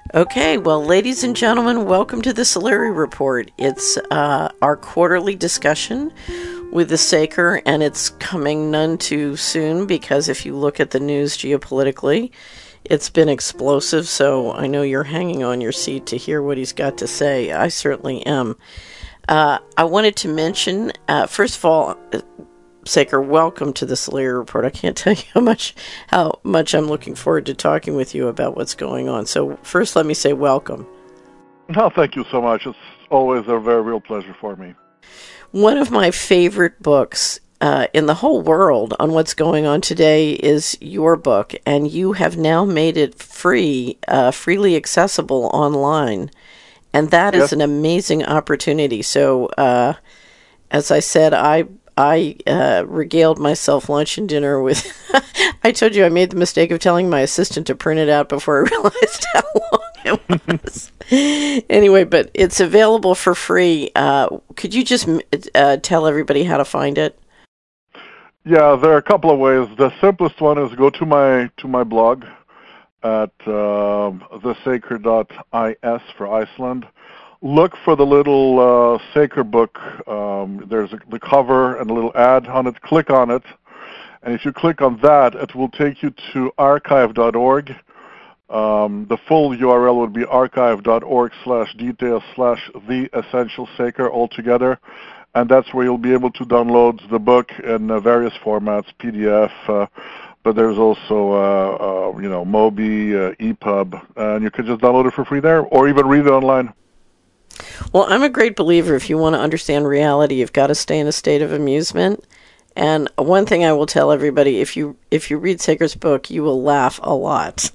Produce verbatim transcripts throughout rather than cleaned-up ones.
Okay, well, ladies and gentlemen, welcome to the Solari Report. It's uh, our quarterly discussion with the Saker, and it's coming none too soon because if you look at the news geopolitically, it's been explosive, so I know you're hanging on your seat to hear what he's got to say. I certainly am. Uh, I wanted to mention, uh, first of all, Saker, welcome to the Solari Report. I can't tell you how much how much I'm looking forward to talking with you about what's going on. So first, let me say welcome. No, thank you so much. It's always a very real pleasure for me. One of my favorite books uh, in the whole world on what's going on today is your book, and you have now made it free, uh, freely accessible online, and that yes. is an amazing opportunity. So, uh, as I said, I. I uh, regaled myself lunch and dinner with, I told you I made the mistake of telling my assistant to print it out before I realized how long it was. Anyway, but it's available for free. Uh, could you just uh, tell everybody how to find it? Yeah, there are a couple of ways. The simplest one is go to my to my blog at uh, the saker dot is for Iceland. Look for the little uh, Saker book. Um, there's a, the cover and a little ad on it. Click on it. And if you click on that, it will take you to archive dot org. Um, the full U R L would be archive dot org slash details slash the essential Saker altogether. And that's where you'll be able to download the book in uh, various formats, P D F, uh, but there's also, uh, uh, you know, Mobi, uh, E P U B, and you can just download it for free there or even read it online. Well, I'm a great believer if you want to understand reality, you've got to stay in a state of amusement. And one thing I will tell everybody, if you if you read Saker's book, you will laugh a lot.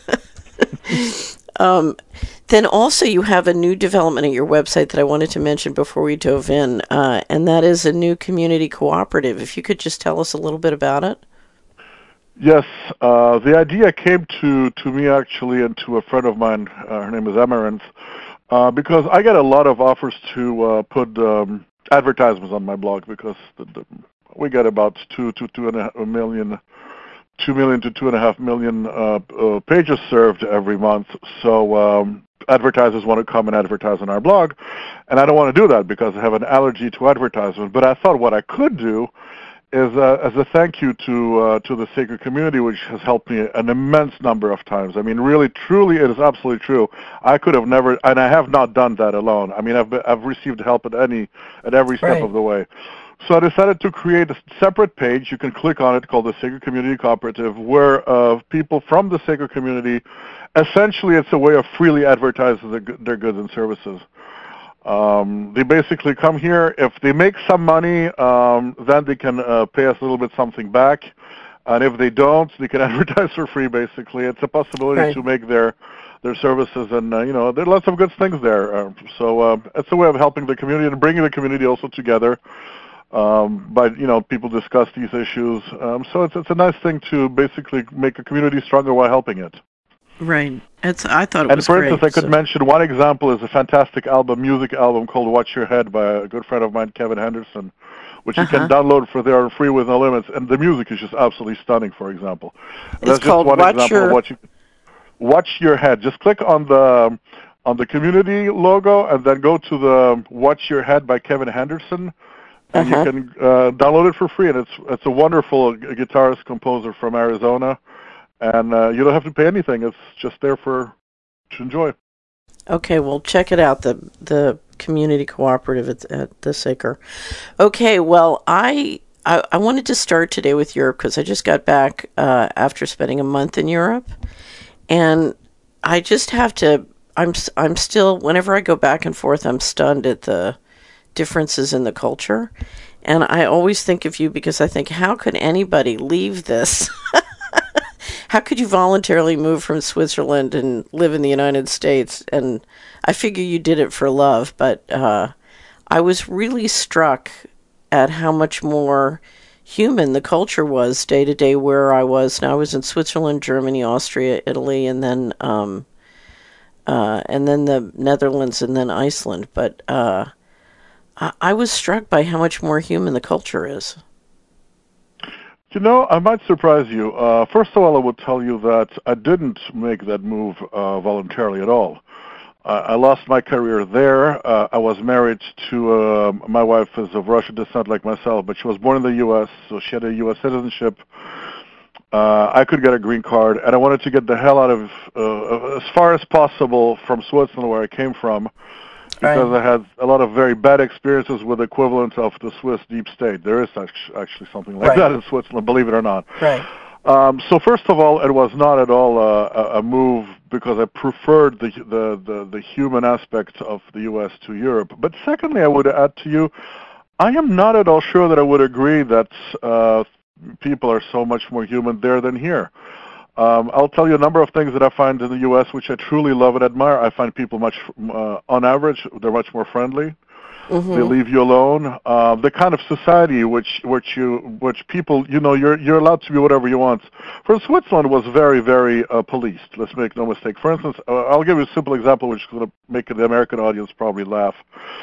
um, then also you have a new development at your website that I wanted to mention before we dove in, uh, and that is a new community cooperative. If you could just tell us a little bit about it. Yes, uh, the idea came to, to me actually and to a friend of mine, uh, her name is Amaranth, Uh, because I get a lot of offers to uh, put um, advertisements on my blog because the, the, we get about two to two and a half million, two million to two and a half million uh, uh, pages served every month. So um, advertisers want to come and advertise on our blog, and I don't want to do that because I have an allergy to advertisement. But I thought what I could do is uh, as a thank you to uh, to the Saker community, which has helped me an immense number of times. I mean, really, truly, it is absolutely true. I could have never, and I have not done that alone. I mean, I've been, I've received help at any at every step right. of the way. So I decided to create a separate page. You can click on it called the Saker Community Cooperative, where uh, people from the Saker community, essentially, it's a way of freely advertising their, their goods and services. Um, they basically come here. If they make some money, um, then they can uh, pay us a little bit something back. And if they don't, they can advertise for free, basically. It's a possibility right. to make their their services, and, uh, you know, there are lots of good things there. Uh, so uh, it's a way of helping the community and bringing the community also together. Um, but, you know, people discuss these issues. Um, so it's, it's a nice thing to basically make a community stronger while helping it. Right. It's, I thought it and was for great, instance, I could so. mention one example is a fantastic album, music album called Watch Your Head by a good friend of mine, Kevin Henderson, which uh-huh. you can download for there free with no limits. And the music is just absolutely stunning, for example. It's That's called just one Watch example Your... of what you... Watch Your Head. Just click on the on the community logo and then go to the Watch Your Head by Kevin Henderson. And uh-huh. you can uh, download it for free. And it's, it's a wonderful guitarist, composer from Arizona. And uh, you don't have to pay anything. It's just there for to enjoy. Okay, well, check it out, the the community cooperative at, at the Saker. Okay, well, I, I I wanted to start today with Europe because I just got back uh, after spending a month in Europe, and I just have to. I'm I'm still whenever I go back and forth, I'm stunned at the differences in the culture, and I always think of you because I think, how could anybody leave this? How could you voluntarily move from Switzerland and live in the United States? And I figure you did it for love, but uh, I was really struck at how much more human the culture was day to day where I was. Now I was in Switzerland, Germany, Austria, Italy, and then um, uh, and then the Netherlands, and then Iceland. But uh, I-, I was struck by how much more human the culture is. You know, I might surprise you. Uh, first of all, I would tell you that I didn't make that move uh, voluntarily at all. Uh, I lost my career there. Uh, I was married to, uh, my wife is of Russian descent like myself, but she was born in the U S, so she had a U S citizenship. Uh, I could get a green card, and I wanted to get the hell out of, uh, as far as possible from Switzerland, where I came from, because Right. I had a lot of very bad experiences with the equivalent of the Swiss deep state. There is actually something like Right. that in Switzerland, believe it or not. Right. Um, so first of all, it was not at all a, a move because I preferred the, the, the, the human aspect of the U S to Europe. But secondly, I would add to you, I am not at all sure that I would agree that uh, people are so much more human there than here. Um, I'll tell you a number of things that I find in the U S which I truly love and admire. I find people much, uh, on average, they're much more friendly. Mm-hmm. They leave you alone. Uh, the kind of society which, which you, which people, you know, you're you're allowed to be whatever you want. For Switzerland was very, very uh, policed. Let's make no mistake. For instance, uh, I'll give you a simple example, which is going to make the American audience probably laugh.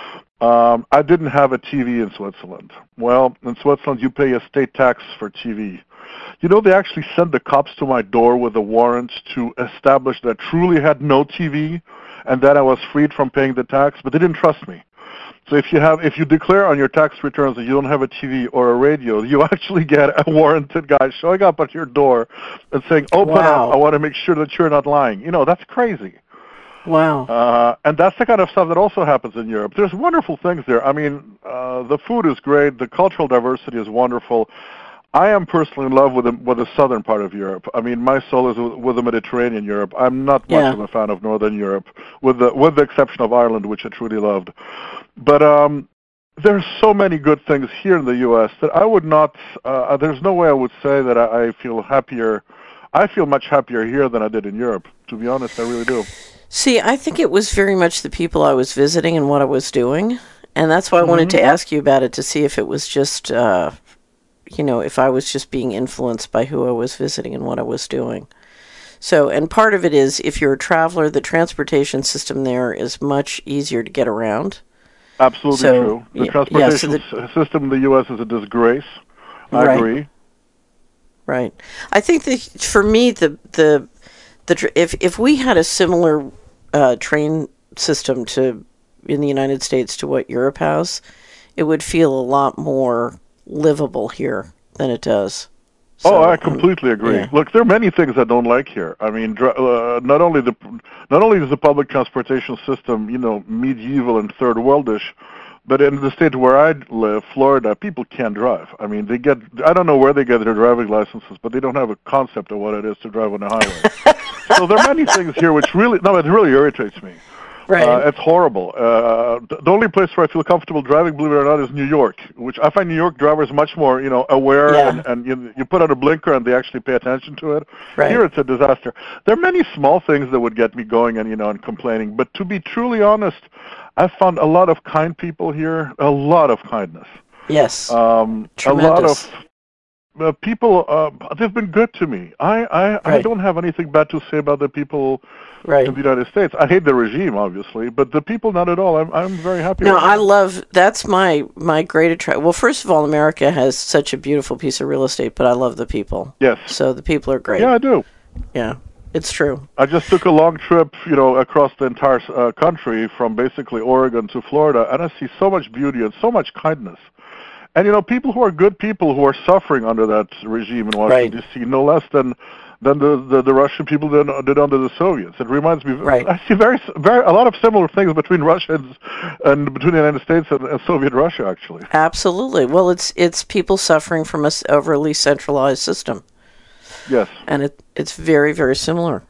Um, I didn't have a T V in Switzerland. Well, in Switzerland, you pay a state tax for T V. You know, they actually sent the cops to my door with a warrant to establish that I truly had no T V and that I was freed from paying the tax, but they didn't trust me. So if you have, if you declare on your tax returns that you don't have a T V or a radio, you actually get a warranted guy showing up at your door and saying, "Open Wow. up! I want to make sure that you're not lying." You know, that's crazy. Wow. Uh, and that's the kind of stuff that also happens in Europe. There's wonderful things there. I mean, uh, the food is great. The cultural diversity is wonderful. I am personally in love with the, with the southern part of Europe. I mean, my soul is with, with the Mediterranean Europe. I'm not much Yeah. of a fan of Northern Europe, with the with the exception of Ireland, which I truly loved. But um, there's so many good things here in the U S that I would not. Uh, there's no way I would say that I, I feel happier. I feel much happier here than I did in Europe. To be honest, I really do. See, I think it was very much the people I was visiting and what I was doing, and that's why I wanted Mm-hmm. to ask you about it to see if it was just. Uh, you know, if I was just being influenced by who I was visiting and what I was doing. So, and part of it is if you're a traveler, the transportation system there is much easier to get around. Absolutely So, true. The yeah, transportation yeah, so the, s- system in the U S is a disgrace. I right, agree. right. I think that for me, the the the tr- if if we had a similar uh, train system to in the United States to what Europe has, it would feel a lot more livable here than it does. So, Oh, I um, completely agree. yeah. Look, there are many things I don't like here. I mean, dr- uh, not only the not only is the public transportation system, you know, medieval and third worldish, but in the state where I live, Florida, people can't drive. I mean, they get I don't know where they get their driving licenses, but they don't have a concept of what it is to drive on a highway. So there are many things here which really no, it really irritates me. Right. Uh, it's horrible. Uh, the only place where I feel comfortable driving, believe it or not, is New York, which I find New York drivers much more, you know, aware, Yeah. and, and you, you put on a blinker and they actually pay attention to it. Right. Here it's a disaster. There are many small things that would get me going and, you know, and complaining. But to be truly honest, I've found a lot of kind people here, a lot of kindness. Yes. Um, a Tremendous. lot of uh, people, uh, they've been good to me. I, I, I Right. don't have anything bad to say about the people Right. in the United States. I hate the regime, obviously, but the people, not at all. I'm I'm very happy. No, with I them. love that's my my great attraction. Well, first of all, America has such a beautiful piece of real estate, but I love the people. Yes. So the people are great. Yeah, I do. Yeah, it's true. I just took a long trip, you know, across the entire uh, country from basically Oregon to Florida, and I see so much beauty and so much kindness. And, you know, people who are good people who are suffering under that regime in Washington, Right. D C, no less than than the, the, the Russian people did, did under the Soviets. It reminds me, Right. I see very, very a lot of similar things between Russia and, and between the United States and, and Soviet Russia, actually. Absolutely. Well, it's it's people suffering from a s- overly centralized system, Yes. and it it's very very similar.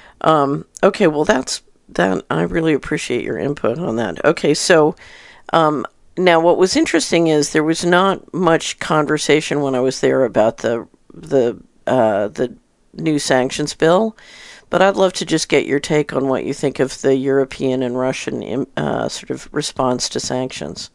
Um, okay, well that's that. I really appreciate your input on that. Okay, so. Um, Now, what was interesting is there was not much conversation when I was there about the the uh, the new sanctions bill, but I'd love to just get your take on what you think of the European and Russian uh, sort of response to sanctions.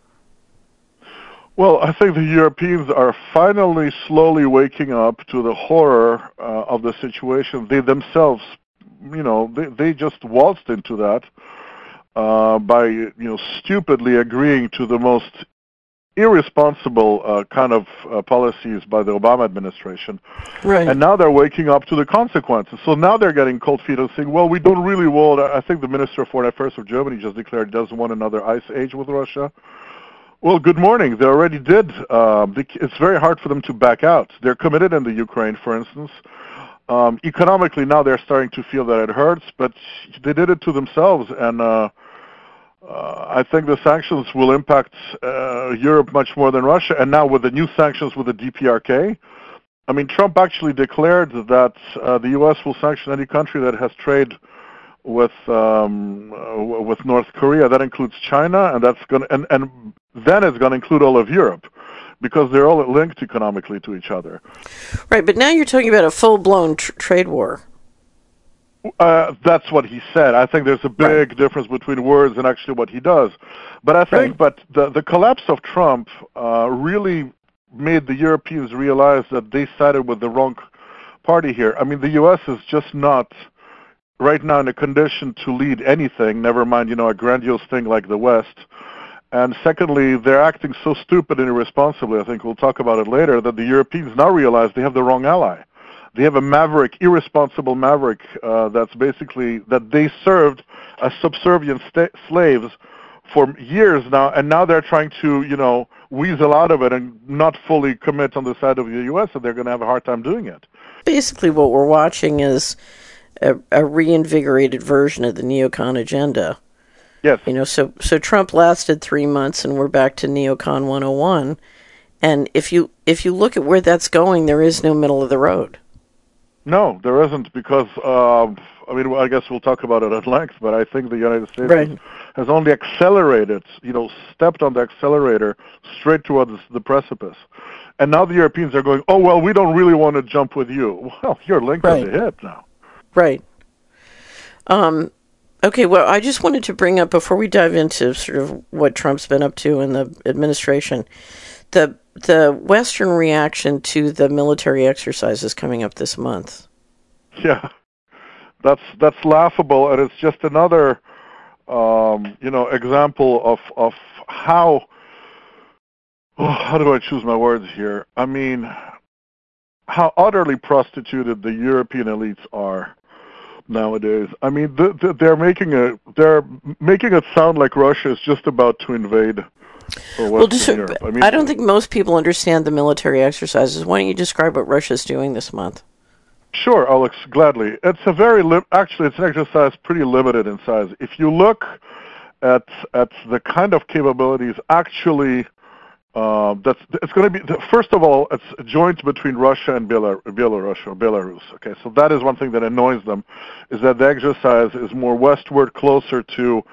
Well, I think the Europeans are finally slowly waking up to the horror uh, of the situation. They themselves, you know, they, they just waltzed into that. Uh, by you know stupidly agreeing to the most irresponsible uh, kind of uh, policies by the Obama administration. Right. And now they're waking up to the consequences. So now they're getting cold feet and saying, well, we don't really want, I think the Minister of Foreign Affairs of Germany just declared he doesn't want another ice age with Russia. Well, good morning. They already did. Um, it's very hard for them to back out. They're committed in the Ukraine, for instance. Um, economically, now they're starting to feel that it hurts, but they did it to themselves. And uh, uh, I think the sanctions will impact uh, Europe much more than Russia. And now with the new sanctions with the D P R K, I mean, Trump actually declared that uh, the U S will sanction any country that has trade with um, uh, with North Korea. That includes China, and that's going and and then it's going to include all of Europe, because they're all linked economically to each other. Right, but now you're talking about a full-blown tr- trade war. Uh, that's what he said. I think there's a big right. difference between words and actually what he does. But I think, right. but the the collapse of Trump uh, really made the Europeans realize that they sided with the wrong party here. I mean, the U S is just not right now in a condition to lead anything, never mind, you know, a grandiose thing like the West. And secondly, they're acting so stupid and irresponsibly, I think we'll talk about it later, that the Europeans now realize they have the wrong ally. They have a maverick, irresponsible maverick uh, that's basically, that they served as subservient sta- slaves for years now, and now they're trying to, you know, weasel out of it and not fully commit on the side of the U S, and they're going to have a hard time doing it. Basically what we're watching is a, a reinvigorated version of the neocon agenda. Yes. You know, so so Trump lasted three months, and we're back to neocon one oh one. And if you if you look at where that's going, there is no middle of the road. No, there isn't, because uh, I mean, I guess we'll talk about it at length. But I think the United States right. has only accelerated, you know, stepped on the accelerator straight towards the precipice. And now the Europeans are going, oh well, we don't really want to jump with you. Well, you're linked right. on the hip now. Right. Um. Okay, well, I just wanted to bring up, before we dive into sort of what Trump's been up to in the administration, the the Western reaction to the military exercises coming up this month. Yeah, that's that's laughable, and it's just another, um, you know, example of of how, oh, how do I choose my words here? I mean, how utterly prostituted the European elites are nowadays. I mean, th- th- they're making a they're making it sound like Russia is just about to invade Western well, just, Europe. I mean, I don't think most people understand the military exercises. Why don't you describe what Russia's doing this month? Sure, Alex, gladly. It's a very li- actually it's an exercise pretty limited in size. If you look at at the kind of capabilities actually. Uh, that's it's going to be first of all, it's a joint between Russia and Belar- Belarus or Belarus. Okay, so that is one thing that annoys them, is that the exercise is more westward, closer to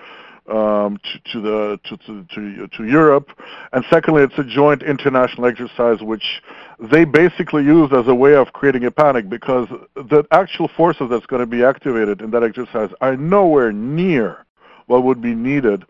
um, to, to the to, to to to Europe, and secondly, it's a joint international exercise which they basically use as a way of creating a panic, because the actual forces that's going to be activated in that exercise are nowhere near what would be needed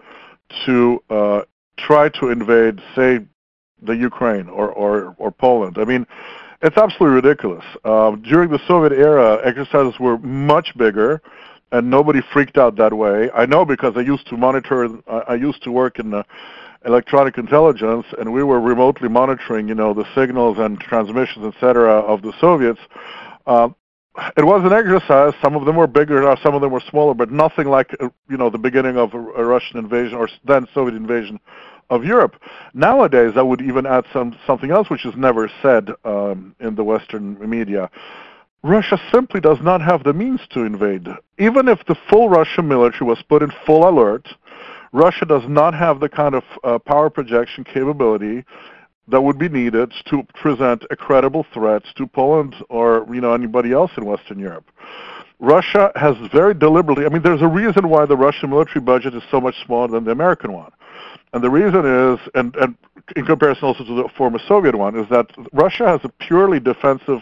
to uh, try to invade, say, the Ukraine or, or, or Poland. I mean, it's absolutely ridiculous. Uh, during the Soviet era, exercises were much bigger, and nobody freaked out that way. I know, because I used to monitor, I used to work in uh, electronic intelligence, and we were remotely monitoring, you know, the signals and transmissions, et cetera, of the Soviets. Uh, it was an exercise. Some of them were bigger, some of them were smaller, but nothing like, uh, you know, the beginning of a, a Russian invasion or then Soviet invasion of Europe. Nowadays, I would even add some something else which is never said um, in the Western media. Russia simply does not have the means to invade. Even if the full Russian military was put in full alert, Russia does not have the kind of uh, power projection capability that would be needed to present a credible threat to Poland or, you know, anybody else in Western Europe. Russia has very deliberately, I mean, there's a reason why the Russian military budget is so much smaller than the American one. And the reason is, and, and in comparison also to the former Soviet one, is that Russia has a purely defensive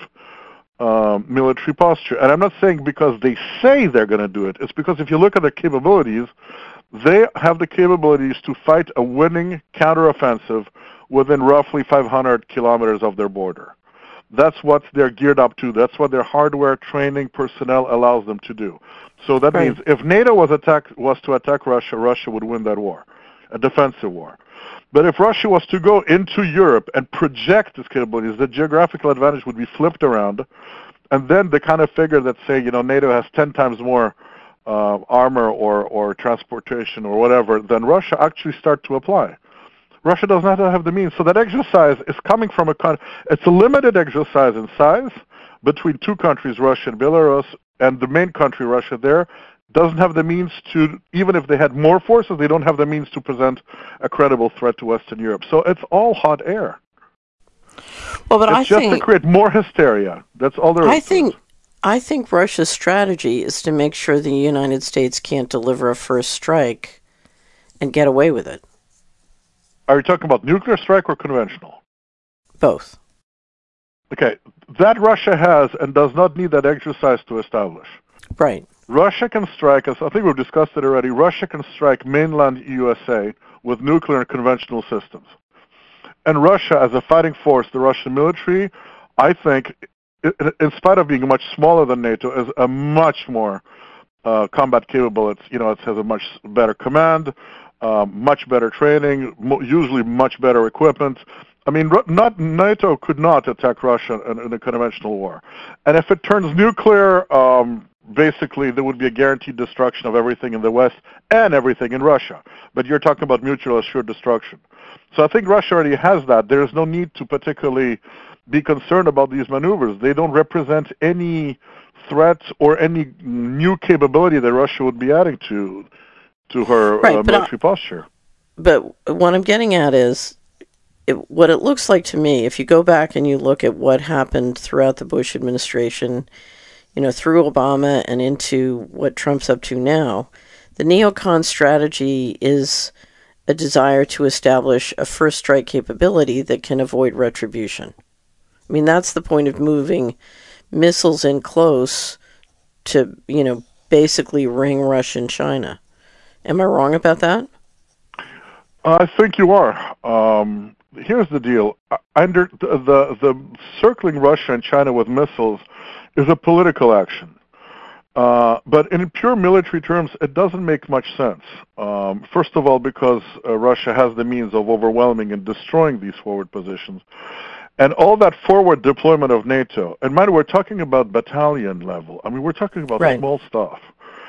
um, military posture. And I'm not saying because they say they're going to do it. It's because if you look at their capabilities, they have the capabilities to fight a winning counteroffensive within roughly five hundred kilometers of their border. That's what they're geared up to. That's what their hardware, training, personnel allows them to do. So that right. means if NATO was attack was to attack Russia, Russia would win that war. A defensive war. But if Russia was to go into Europe and project its capabilities, the geographical advantage would be flipped around, and then the kind of figure that, say, you know, NATO has ten times more uh, armor or, or transportation or whatever than Russia actually start to apply. Russia does not have the means. So that exercise is coming from a con- it's a limited exercise in size between two countries, Russia and Belarus, and the main country, Russia, there doesn't have the means to, even if they had more forces, they don't have the means to present a credible threat to Western Europe. So it's all hot air. Well, but it's I just think, to create more hysteria. That's all there is. I think, I think Russia's strategy is to make sure the United States can't deliver a first strike and get away with it. Are you talking about nuclear strike or conventional? Both. Okay, that Russia has and does not need that exercise to establish. Right. Russia can strike, as I think we've discussed it already, Russia can strike mainland U S A with nuclear and conventional systems. And Russia, as a fighting force, the Russian military, I think, in spite of being much smaller than NATO, is a much more uh, combat capable. It's, you know, it has a much better command, uh, much better training, mo- usually much better equipment. I mean, not NATO could not attack Russia in, in a conventional war. And if it turns nuclear, um, basically there would be a guaranteed destruction of everything in the West and everything in Russia. But you're talking about mutual assured destruction. So I think Russia already has that. There is no need to particularly be concerned about these maneuvers. They don't represent any threat or any new capability that Russia would be adding to to her right, uh, military I, posture. But what I'm getting at is, It, what it looks like to me, if you go back and you look at what happened throughout the Bush administration, you know, through Obama and into what Trump's up to now, the neocon strategy is a desire to establish a first strike capability that can avoid retribution. I mean, that's the point of moving missiles in close to, you know, basically ring Russia and China. Am I wrong about that? I think you are. Um, here's the deal. Under the, the the circling Russia and China with missiles is a political action. Uh, but in pure military terms, it doesn't make much sense. Um, first of all, because uh, Russia has the means of overwhelming and destroying these forward positions. And all that forward deployment of NATO, and mind you, we're talking about battalion level. I mean, we're talking about right. small stuff.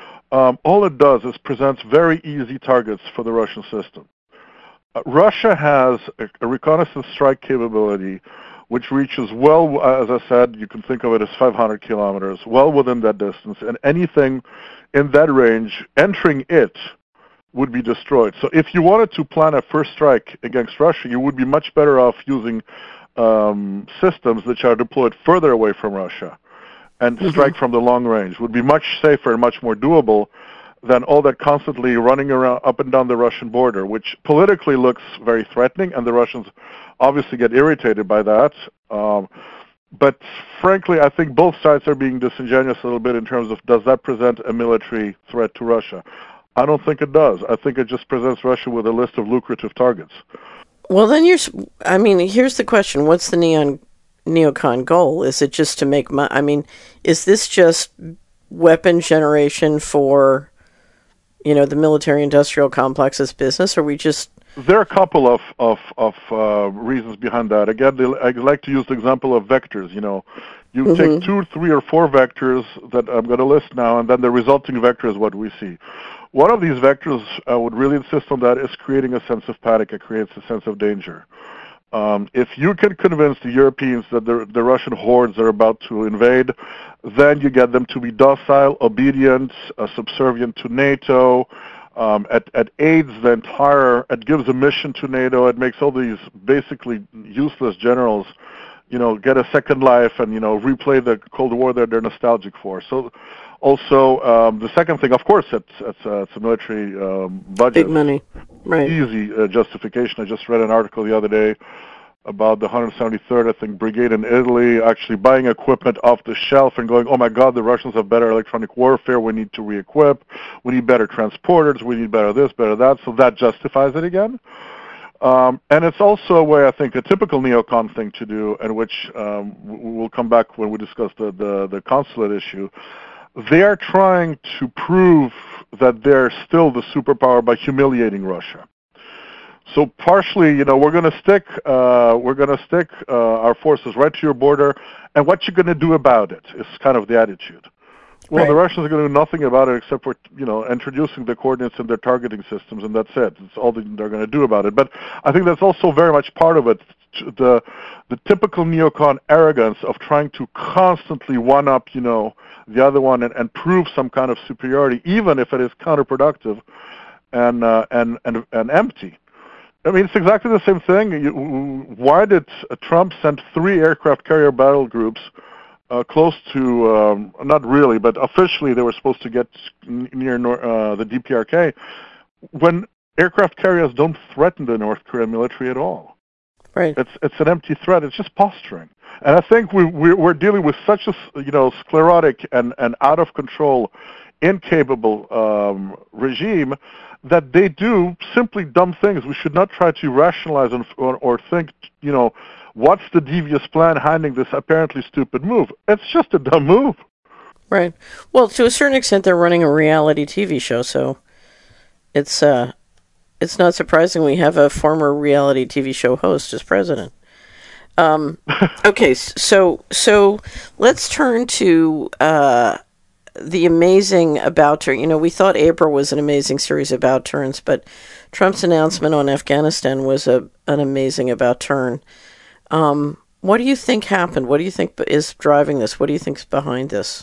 Um, all it does is presents very easy targets for the Russian system. Uh, Russia has a, a reconnaissance strike capability which reaches well, as I said, you can think of it as five hundred kilometers, well within that distance, and anything in that range entering it would be destroyed. So if you wanted to plan a first strike against Russia, you would be much better off using um, systems which are deployed further away from Russia and mm-hmm. strike from the long range. Would be much safer and much more doable than all that constantly running around up and down the Russian border, which politically looks very threatening, and the Russians obviously get irritated by that. Um, but frankly, I think both sides are being disingenuous a little bit in terms of, does that present a military threat to Russia? I don't think it does. I think it just presents Russia with a list of lucrative targets. Well, then you're, I mean, here's the question. What's the neon, neocon goal? Is it just to make money? I mean, is this just weapon generation for, you know, the military-industrial complex's business, or we just... There are a couple of, of, of uh, reasons behind that. Again, they, I like to use the example of vectors, you know. You mm-hmm. take two, three, or four vectors that I'm going to list now, and then the resulting vector is what we see. One of these vectors, I would really insist on that, is creating a sense of panic. It creates a sense of danger. Um, if you can convince the Europeans that the, the Russian hordes are about to invade, then you get them to be docile, obedient, uh, subservient to NATO. Um, it, it aids the entire, it gives a mission to NATO. It makes all these basically useless generals, you know, get a second life and, you know, replay the Cold War that they're nostalgic for. So also, um, the second thing, of course, it's, it's, uh, it's a military um, budget. Big money, right. Easy uh, justification. I just read an article the other day about the one hundred seventy-third, I think, brigade in Italy actually buying equipment off the shelf and going, oh my God, the Russians have better electronic warfare, we need to re-equip, we need better transporters, we need better this, better that, so that justifies it again. Um, and it's also a way, I think, a typical neocon thing to do, and which um, we'll come back when we discuss the, the, the consulate issue. They are trying to prove that they're still the superpower by humiliating Russia. So partially, you know, we're going to stick uh, we're going to stick uh, our forces right to your border, and what you're going to do about it is kind of the attitude. Well, Right. the Russians are going to do nothing about it except for, you know, introducing the coordinates in their targeting systems, and that's it. It's all they're going to do about it. But I think that's also very much part of it, the the typical neocon arrogance of trying to constantly one-up, you know, the other one and, and prove some kind of superiority, even if it is counterproductive and uh, and, and and empty. I mean, it's exactly the same thing. You, why did Trump send three aircraft carrier battle groups Uh, close to, um, not really, but officially they were supposed to get near uh, the D P R K, when aircraft carriers don't threaten the North Korean military at all. Right. It's it's an empty threat. It's just posturing. And I think we, we we're dealing with such a, you know, sclerotic and, and out of control, incapable um, regime that they do simply dumb things. We should not try to rationalize and, or, or think, you know, what's the devious plan behind this apparently stupid move? It's just a dumb move. Right. Well, to a certain extent, they're running a reality T V show, so it's uh, it's not surprising we have a former reality T V show host as president. Um, okay, so so let's turn to uh, the amazing about turn. You know, we thought April was an amazing series of about turns, but Trump's announcement on Afghanistan was a an amazing about turn. Um, what do you think happened? What do you think is driving this? What do you think is behind this?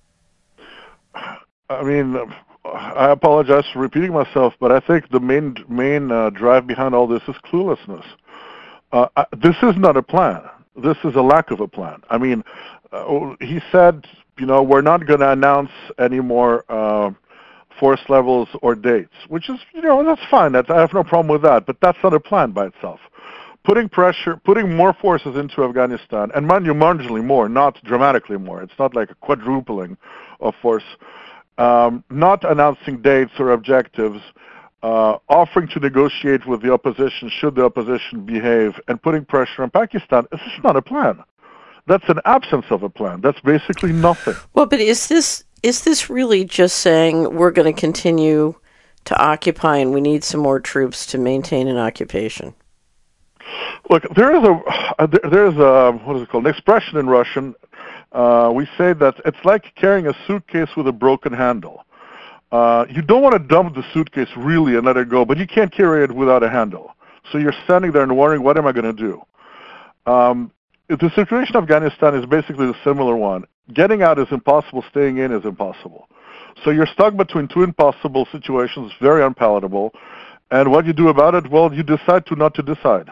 I mean, I apologize for repeating myself, but I think the main main uh, drive behind all this is cluelessness. Uh, I, this is not a plan. This is a lack of a plan. I mean, uh, he said, you know, we're not going to announce any more uh, force levels or dates, which is, you know, that's fine. That's, I have no problem with that, but that's not a plan by itself. Putting pressure, putting more forces into Afghanistan, and mind you, marginally more, not dramatically more. It's not like a quadrupling of force. Um, not announcing dates or objectives, uh, offering to negotiate with the opposition should the opposition behave, and putting pressure on Pakistan. This is not a plan. That's an absence of a plan. That's basically nothing. Well, but is this is this really just saying we're going to continue to occupy and we need some more troops to maintain an occupation? Look, there is a there is a what is it called? An expression in Russian. Uh, we say that it's like carrying a suitcase with a broken handle. Uh, you don't want to dump the suitcase really and let it go, but you can't carry it without a handle. So you're standing there and wondering, what am I going to do? Um, the situation in Afghanistan is basically a similar one. Getting out is impossible. Staying in is impossible. So you're stuck between two impossible situations, very unpalatable. And what you do about it? Well, you decide to not to decide.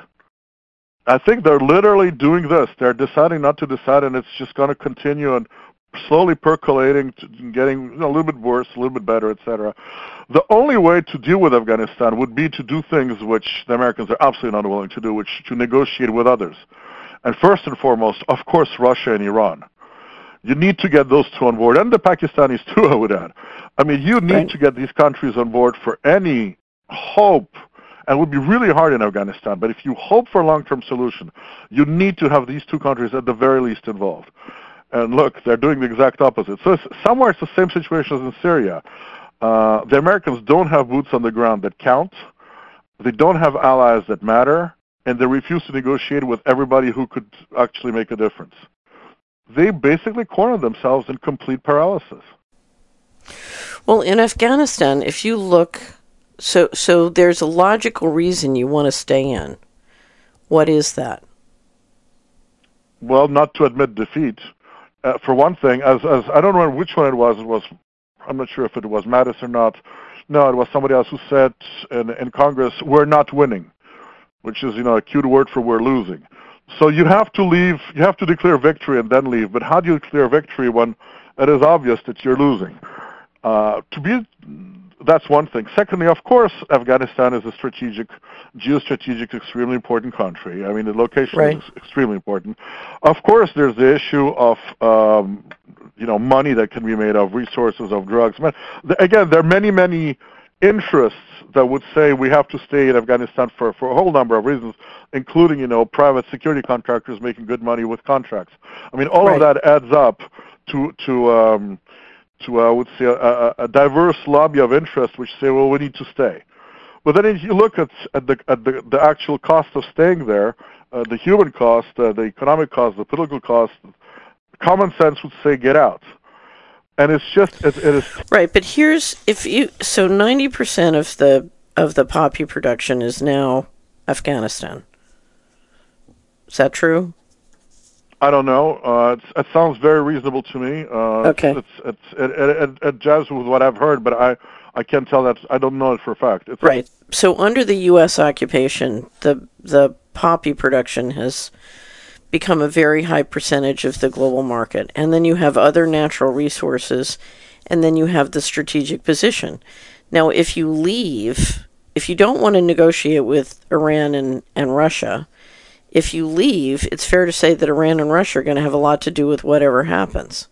I think they're literally doing this. They're deciding not to decide, and it's just going to continue and slowly percolating, to getting you know, a little bit worse, a little bit better, et cetera. The only way to deal with Afghanistan would be to do things which the Americans are absolutely not willing to do, which to negotiate with others. And first and foremost, of course, Russia and Iran. You need to get those two on board, and the Pakistanis too, I would add. I mean, you need right. to get these countries on board for any hope. And it would be really hard in Afghanistan, but if you hope for a long-term solution, you need to have these two countries at the very least involved. And look, they're doing the exact opposite. So it's, somewhere it's the same situation as in Syria. Uh, the Americans don't have boots on the ground that count. They don't have allies that matter, and they refuse to negotiate with everybody who could actually make a difference. They basically corner themselves in complete paralysis. Well, in Afghanistan, if you look... So so there's a logical reason you want to stay in. What is that? Well, not to admit defeat. Uh, for one thing, as as I don't know which one it was. It was I'm not sure if it was Mattis or not. No, it was somebody else who said in, in Congress, "We're not winning," which is you know a cute word for "we're losing." So you have to leave. You have to declare victory and then leave. But how do you declare victory when it is obvious that you're losing? Uh, to be That's one thing. Secondly, of course, Afghanistan is a strategic, geostrategic, extremely important country. I mean, the location right. is extremely important. Of course, there's the issue of, um, you know, money that can be made of, resources, of drugs. But again, there are many, many interests that would say we have to stay in Afghanistan for, for a whole number of reasons, including, you know, private security contractors making good money with contracts. I mean, all right. of that adds up to, to um, to, I uh, would say, a, a diverse lobby of interest which say, well, we need to stay. But then if you look at, at, the, at the, the actual cost of staying there, uh, the human cost, uh, the economic cost, the political cost, common sense would say get out. And it's just, it, it is... Right, but here's, if you, so ninety percent of the, of the poppy production is now Afghanistan. Is that true? I don't know. Uh, it's, it sounds very reasonable to me. Uh, okay. It's, it's, it's, it, it, it, it jives with what I've heard, but I, I can't tell that. I don't know it for a fact. It's, right. So under the U S occupation, the the poppy production has become a very high percentage of the global market. And then you have other natural resources, and then you have the strategic position. Now, if you leave, if you don't want to negotiate with Iran and, and Russia, if you leave, it's fair to say that Iran and Russia are going to have a lot to do with whatever happens.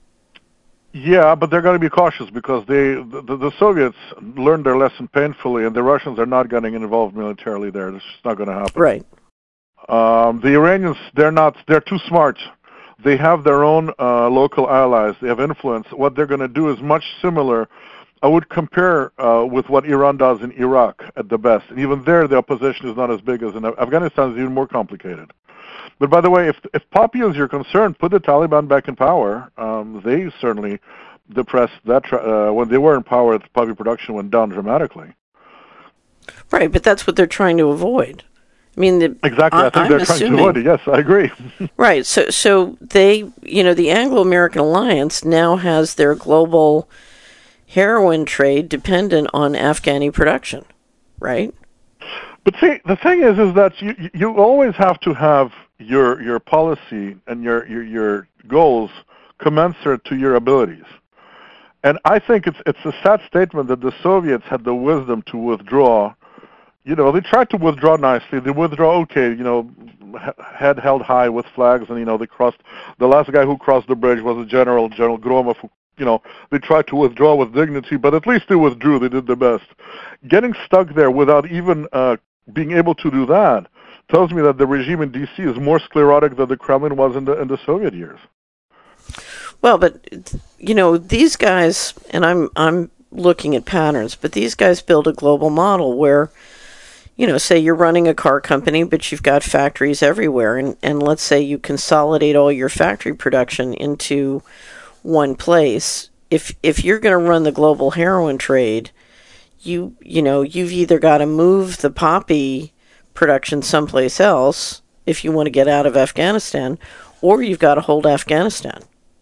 Yeah, but they're going to be cautious because they, the, the Soviets learned their lesson painfully, and the Russians are not getting involved militarily there. It's just not going to happen. Right. Um, the Iranians, they're not, they're too smart. They have their own uh, local allies. They have influence. What they're going to do is much similar. I would compare uh, with what Iran does in Iraq at the best. And even there, the opposition is not as big as in Afghanistan. Is even more complicated. But by the way, if if poppy is your concern, put the Taliban back in power. Um, they certainly depressed that. Tra- uh, when they were in power, the poppy production went down dramatically. Right, but that's what they're trying to avoid. I mean, the, exactly. I, I think I'm they're assuming, trying to avoid it. Yes, I agree. Right. So, so they, you know, the Anglo-American Alliance now has their global heroin trade dependent on Afghani production, right? But see, the thing is, is that you you always have to have your your policy and your your, your goals commensurate to your abilities. And I think it's it's a sad statement that the Soviets had the wisdom to withdraw. You know, they tried to withdraw nicely. They withdraw, okay, you know, head held high with flags, and, you know, they crossed. The last guy who crossed the bridge was a general, General Gromov, who, you know, they tried to withdraw with dignity, but at least they withdrew. They did their best. Getting stuck there without even uh, being able to do that tells me that the regime in D C is more sclerotic than the Kremlin was in the in the Soviet years. Well, but, you know, these guys, and I'm I'm looking at patterns, but these guys build a global model where, you know, say you're running a car company, but you've got factories everywhere, and, and let's say you consolidate all your factory production into one place. If if you're going to run the global heroin trade, you you know, you've either got to move the poppy production someplace else if you want to get out of Afghanistan, or you've got to hold Afghanistan.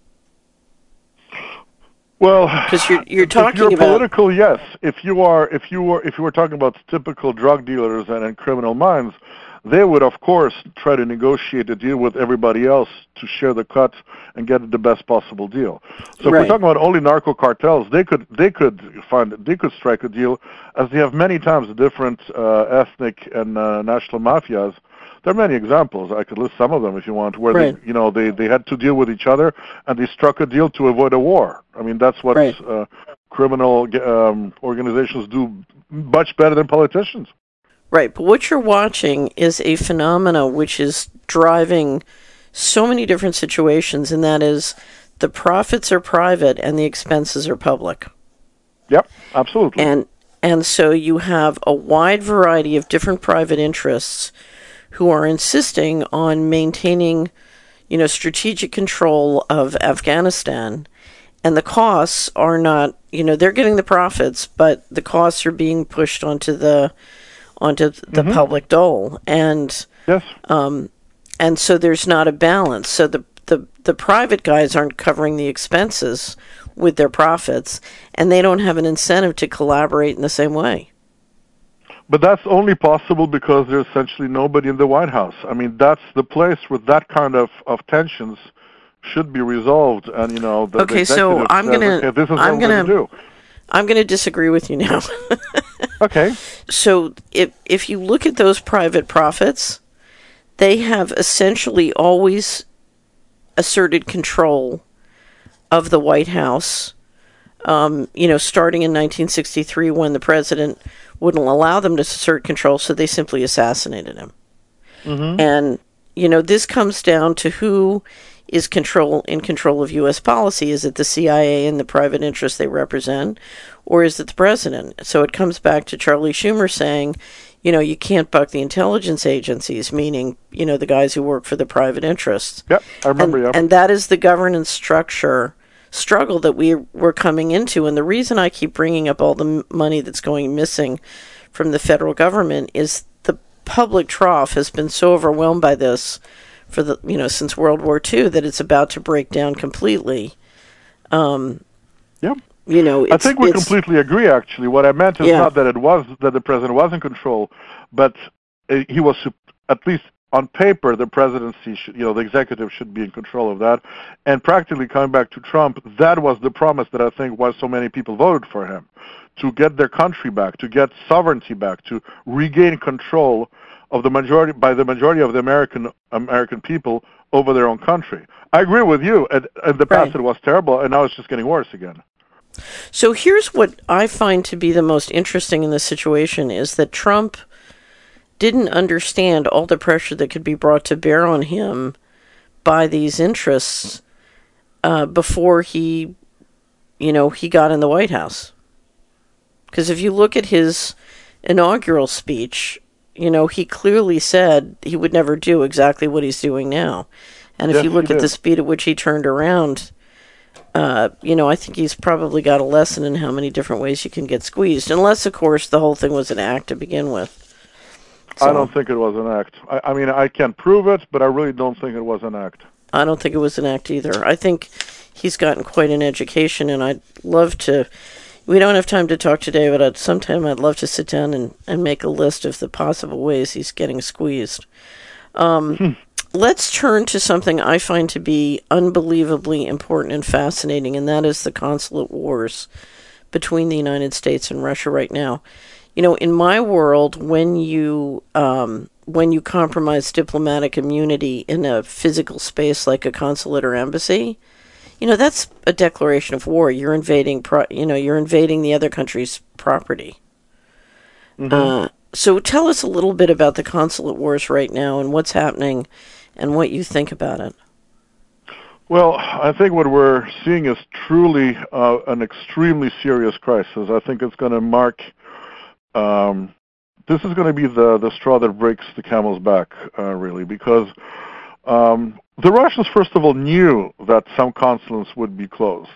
Well, because you're you're talking if you're about political, yes. If you are, if you were, if you were talking about typical drug dealers and, and criminal minds, they would, of course, try to negotiate a deal with everybody else to share the cut and get the best possible deal. So, right. if we're talking about only narco cartels, they could they could find they could strike a deal, as they have many times different uh, ethnic and uh, national mafias. There are many examples. I could list some of them if you want, where right. they, you know, they, they had to deal with each other and they struck a deal to avoid a war. I mean, that's what right. uh, criminal um, organizations do much better than politicians. Right, but what you're watching is a phenomena which is driving so many different situations, and that is the profits are private and the expenses are public. Yep, absolutely. And and so you have a wide variety of different private interests who are insisting on maintaining, you know, strategic control of Afghanistan, and the costs are not, you know, they're getting the profits, but the costs are being pushed onto the onto the mm-hmm. public dole, and yes, um, and so there's not a balance. So the the the private guys aren't covering the expenses with their profits, and they don't have an incentive to collaborate in the same way. But that's only possible because there's essentially nobody in the White House. I mean, that's the place where that kind of, of tensions should be resolved. And, you know, the, okay, the so I'm going to, okay, this is I'm going to, I'm going to disagree with you now. Okay. So if if you look at those private profits, they have essentially always asserted control of the White House. Um, you know, starting in nineteen sixty-three when the president wouldn't allow them to assert control, so they simply assassinated him. Mm-hmm. And, you know, this comes down to who is control in control of U S policy? Is it the C I A and the private interests they represent, or is it the president? So it comes back to Charlie Schumer saying, you know, you can't buck the intelligence agencies, meaning, you know, the guys who work for the private interests. Yep, I remember, and, yeah. And that is the governance structure struggle that we were coming into. And the reason I keep bringing up all the m- money that's going missing from the federal government is the public trough has been so overwhelmed by this for the, you know, since World War Two that it's about to break down completely. Um, yeah. You know, it's, I think we it's, completely agree, actually. What I meant is yeah. not that it was that the president was in control, but uh, he was, at least on paper, the presidency, should, you know, the executive should be in control of that. And practically coming back to Trump, that was the promise that I think why so many people voted for him, to get their country back, to get sovereignty back, to regain control of the majority by the majority of the American American people over their own country. I agree with you. In, in the past, right. it was terrible, and now it's just getting worse again. So here's what I find to be the most interesting in this situation is that Trump didn't understand all the pressure that could be brought to bear on him by these interests uh, before he, you know, he got in the White House. Because if you look at his inaugural speech, you know, he clearly said he would never do exactly what he's doing now. And if yes, you look at did. the speed at which he turned around, Uh, you know, I think he's probably got a lesson in how many different ways you can get squeezed. Unless, of course, the whole thing was an act to begin with. So, I don't think it was an act. I, I mean, I can't prove it, but I really don't think it was an act. I don't think it was an act either. I think he's gotten quite an education, and I'd love to... We don't have time to talk today, but I'd, sometime I'd love to sit down and, and make a list of the possible ways he's getting squeezed. Um... Hmm. Let's turn to something I find to be unbelievably important and fascinating, and that is the consulate wars between the United States and Russia right now. You know, in my world, when you um, when you compromise diplomatic immunity in a physical space like a consulate or embassy, you know, that's a declaration of war. You're invading, pro- you know, you're invading the other country's property. Mm-hmm. Uh, so tell us a little bit about the consulate wars right now and what's happening and what you think about it. Well, I think what we're seeing is truly uh, an extremely serious crisis. I think it's going to mark, um, this is going to be the, the straw that breaks the camel's back, uh, really, because um, the Russians, first of all, knew that some consulates would be closed.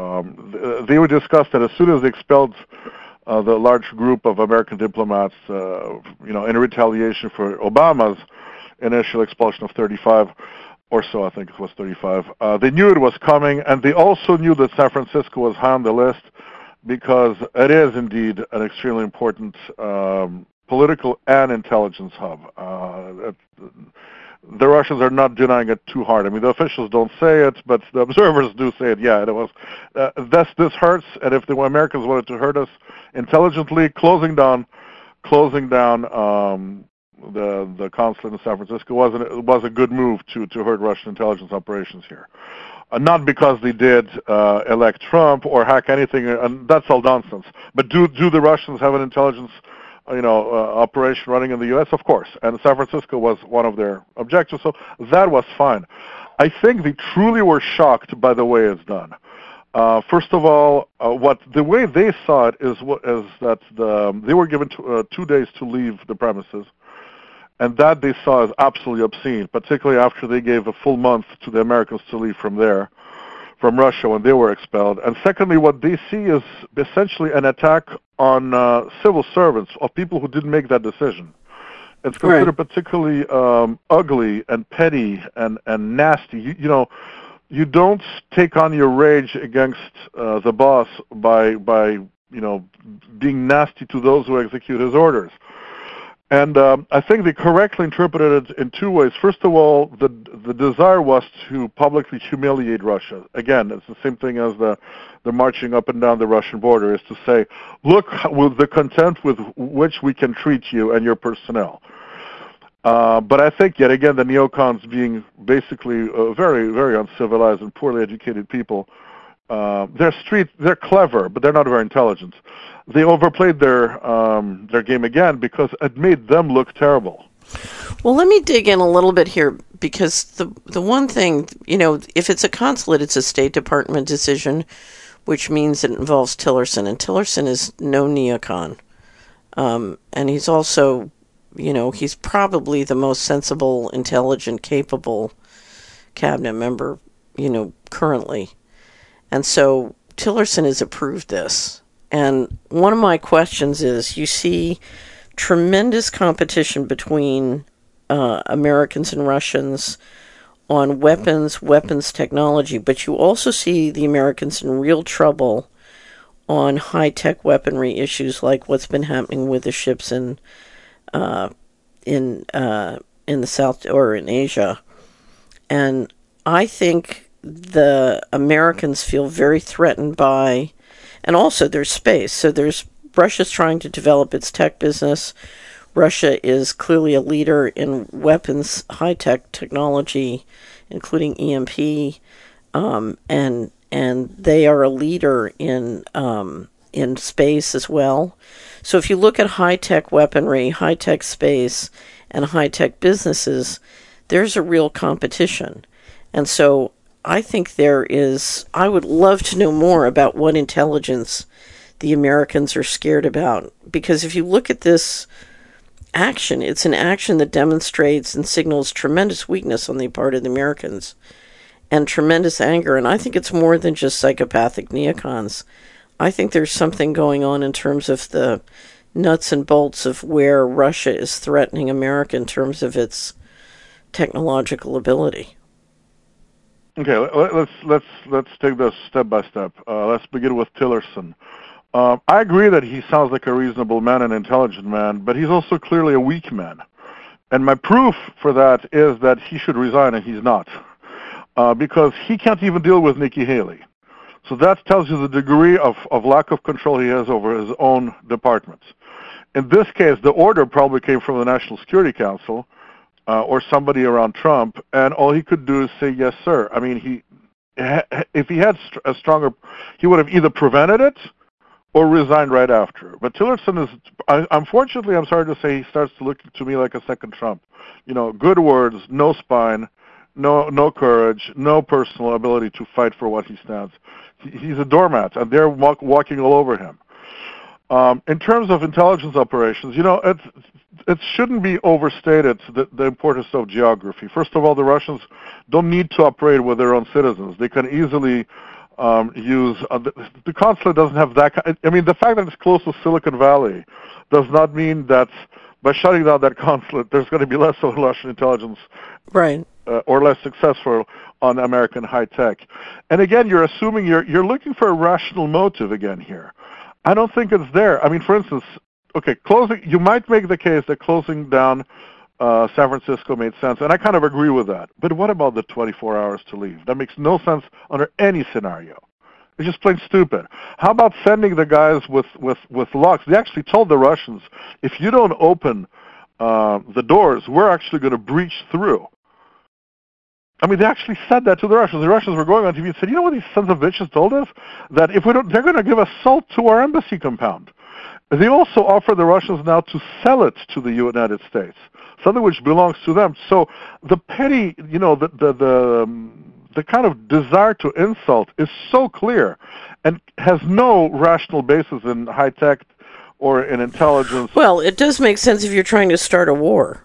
Um, they were discussed that as soon as they expelled uh, the large group of American diplomats, uh, you know, in retaliation for Obama's initial expulsion of thirty-five or so, I think it was thirty-five. Uh, they knew it was coming, and they also knew that San Francisco was high on the list because it is indeed an extremely important um, political and intelligence hub. Uh, it, the Russians are not denying it too hard. I mean, the officials don't say it, but the observers do say it. Yeah, it was. Uh, this this hurts, and if the Americans wanted to hurt us intelligently, closing down, closing down. Um, The the consulate in San Francisco was an, was a good move to, to hurt Russian intelligence operations here, uh, not because they did uh, elect Trump or hack anything, and that's all nonsense. But do do the Russians have an intelligence, you know, uh, operation running in the U S? Of course, and San Francisco was one of their objectives, so that was fine. I think they truly were shocked by the way it's done. Uh, first of all, uh, what the way they saw it is is that the, they were given t- uh, two days to leave the premises. And that they saw as absolutely obscene, particularly after they gave a full month to the Americans to leave from there, from Russia when they were expelled. And secondly, what they see is essentially an attack on uh, civil servants, of people who didn't make that decision. It's considered right. particularly um, ugly and petty and, and nasty. You, you know, you don't take on your rage against uh, the boss by, by, you know, being nasty to those who execute his orders. And um, I think they correctly interpreted it in two ways. First of all, the the desire was to publicly humiliate Russia. Again, it's the same thing as the, the marching up and down the Russian border, is to say, look with the contempt with which we can treat you and your personnel. Uh, but I think, yet again, the neocons, being basically uh, very, very uncivilized and poorly educated people, uh, they're street, they're clever, but they're not very intelligent. They overplayed their um, their game again because it made them look terrible. Well, let me dig in a little bit here because the the one thing, you know, if it's a consulate, it's a State Department decision, which means it involves Tillerson, and Tillerson is no neocon. Um, and he's also, you know, he's probably the most sensible, intelligent, capable cabinet member, you know, currently. And so Tillerson has approved this. And one of my questions is, you see tremendous competition between uh, Americans and Russians on weapons, weapons technology, but you also see the Americans in real trouble on high-tech weaponry issues like what's been happening with the ships in uh, in uh, in the South or in Asia. And I think the Americans feel very threatened by, and also there's space. So there's Russia's trying to develop its tech business. Russia is clearly a leader in weapons, high-tech technology, including E M P, um, and and they are a leader in um, in space as well. So if you look at high-tech weaponry, high-tech space, and high-tech businesses, there's a real competition. And so I think there is, I would love to know more about what intelligence the Americans are scared about. Because if you look at this action, it's an action that demonstrates and signals tremendous weakness on the part of the Americans and tremendous anger. And I think it's more than just psychopathic neocons. I think there's something going on in terms of the nuts and bolts of where Russia is threatening America in terms of its technological ability. Okay, let's let's let's take this step by step. Uh, let's begin with Tillerson. Uh, I agree that he sounds like a reasonable man, an intelligent man, but he's also clearly a weak man. And my proof for that is that he should resign, and he's not, uh, because he can't even deal with Nikki Haley. So that tells you the degree of, of lack of control he has over his own departments. In this case, the order probably came from the National Security Council uh, or somebody around Trump, and all he could do is say, yes, sir. I mean, he, if he had a stronger, he would have either prevented it or resigned right after. But Tillerson is, unfortunately, I'm sorry to say, he starts to look to me like a second Trump. You know, good words, no spine, no no courage, no personal ability to fight for what he stands. He's a doormat, and they're walk, walking all over him. Um, in terms of intelligence operations, you know, it, it shouldn't be overstated the, the importance of geography. First of all, the Russians don't need to operate with their own citizens. They can easily um, use, uh, the, the consulate doesn't have that kind, I mean, the fact that it's close to Silicon Valley does not mean that by shutting down that consulate, there's going to be less of Russian intelligence. Right. Uh, or less successful on American high tech. And again, you're assuming you're you're looking for a rational motive again here. I don't think it's there. I mean, for instance, okay, closing, you might make the case that closing down uh, San Francisco made sense, and I kind of agree with that. But what about the twenty-four hours to leave? That makes no sense under any scenario. It's just plain stupid. How about sending the guys with, with, with locks? They actually told the Russians, if you don't open uh, the doors, we're actually going to breach through. I mean, they actually said that to the Russians. The Russians were going on T V and said, you know what these sons of bitches told us? That if we don't, they're going to give us salt to our embassy compound. They also offer the Russians now to sell it to the United States, something which belongs to them. So the petty, you know, the the the, um, the kind of desire to insult is so clear and has no rational basis in high tech or in intelligence. Well, it does make sense if you're trying to start a war.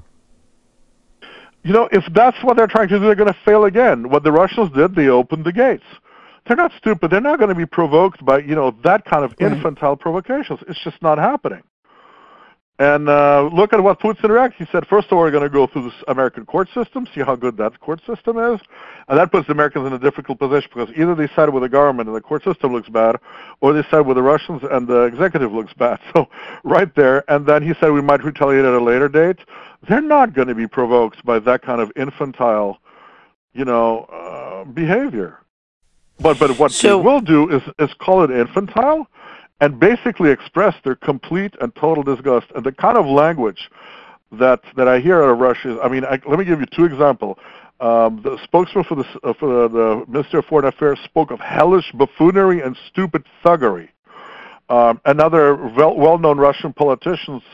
You know, if that's what they're trying to do, they're going to fail again. What the Russians did, they opened the gates. They're not stupid. They're not going to be provoked by, you know, that kind of right. infantile provocations. It's just not happening. And uh, look at what Putin reacted. He said, first of all, we're going to go through this American court system, see how good that court system is. And that puts the Americans in a difficult position because either they side with the government and the court system looks bad, or they side with the Russians and the executive looks bad. So right there. And then he said we might retaliate at a later date. They're not going to be provoked by that kind of infantile, you know, uh, behavior. But but what so, they will do is, is call it infantile and basically express their complete and total disgust. And the kind of language that that I hear out of Russia is, I mean, I, let me give you two examples. Um, the spokesman for the, uh, for the, the Ministry of Foreign Affairs spoke of hellish buffoonery and stupid thuggery. Um, another well, well-known Russian politicians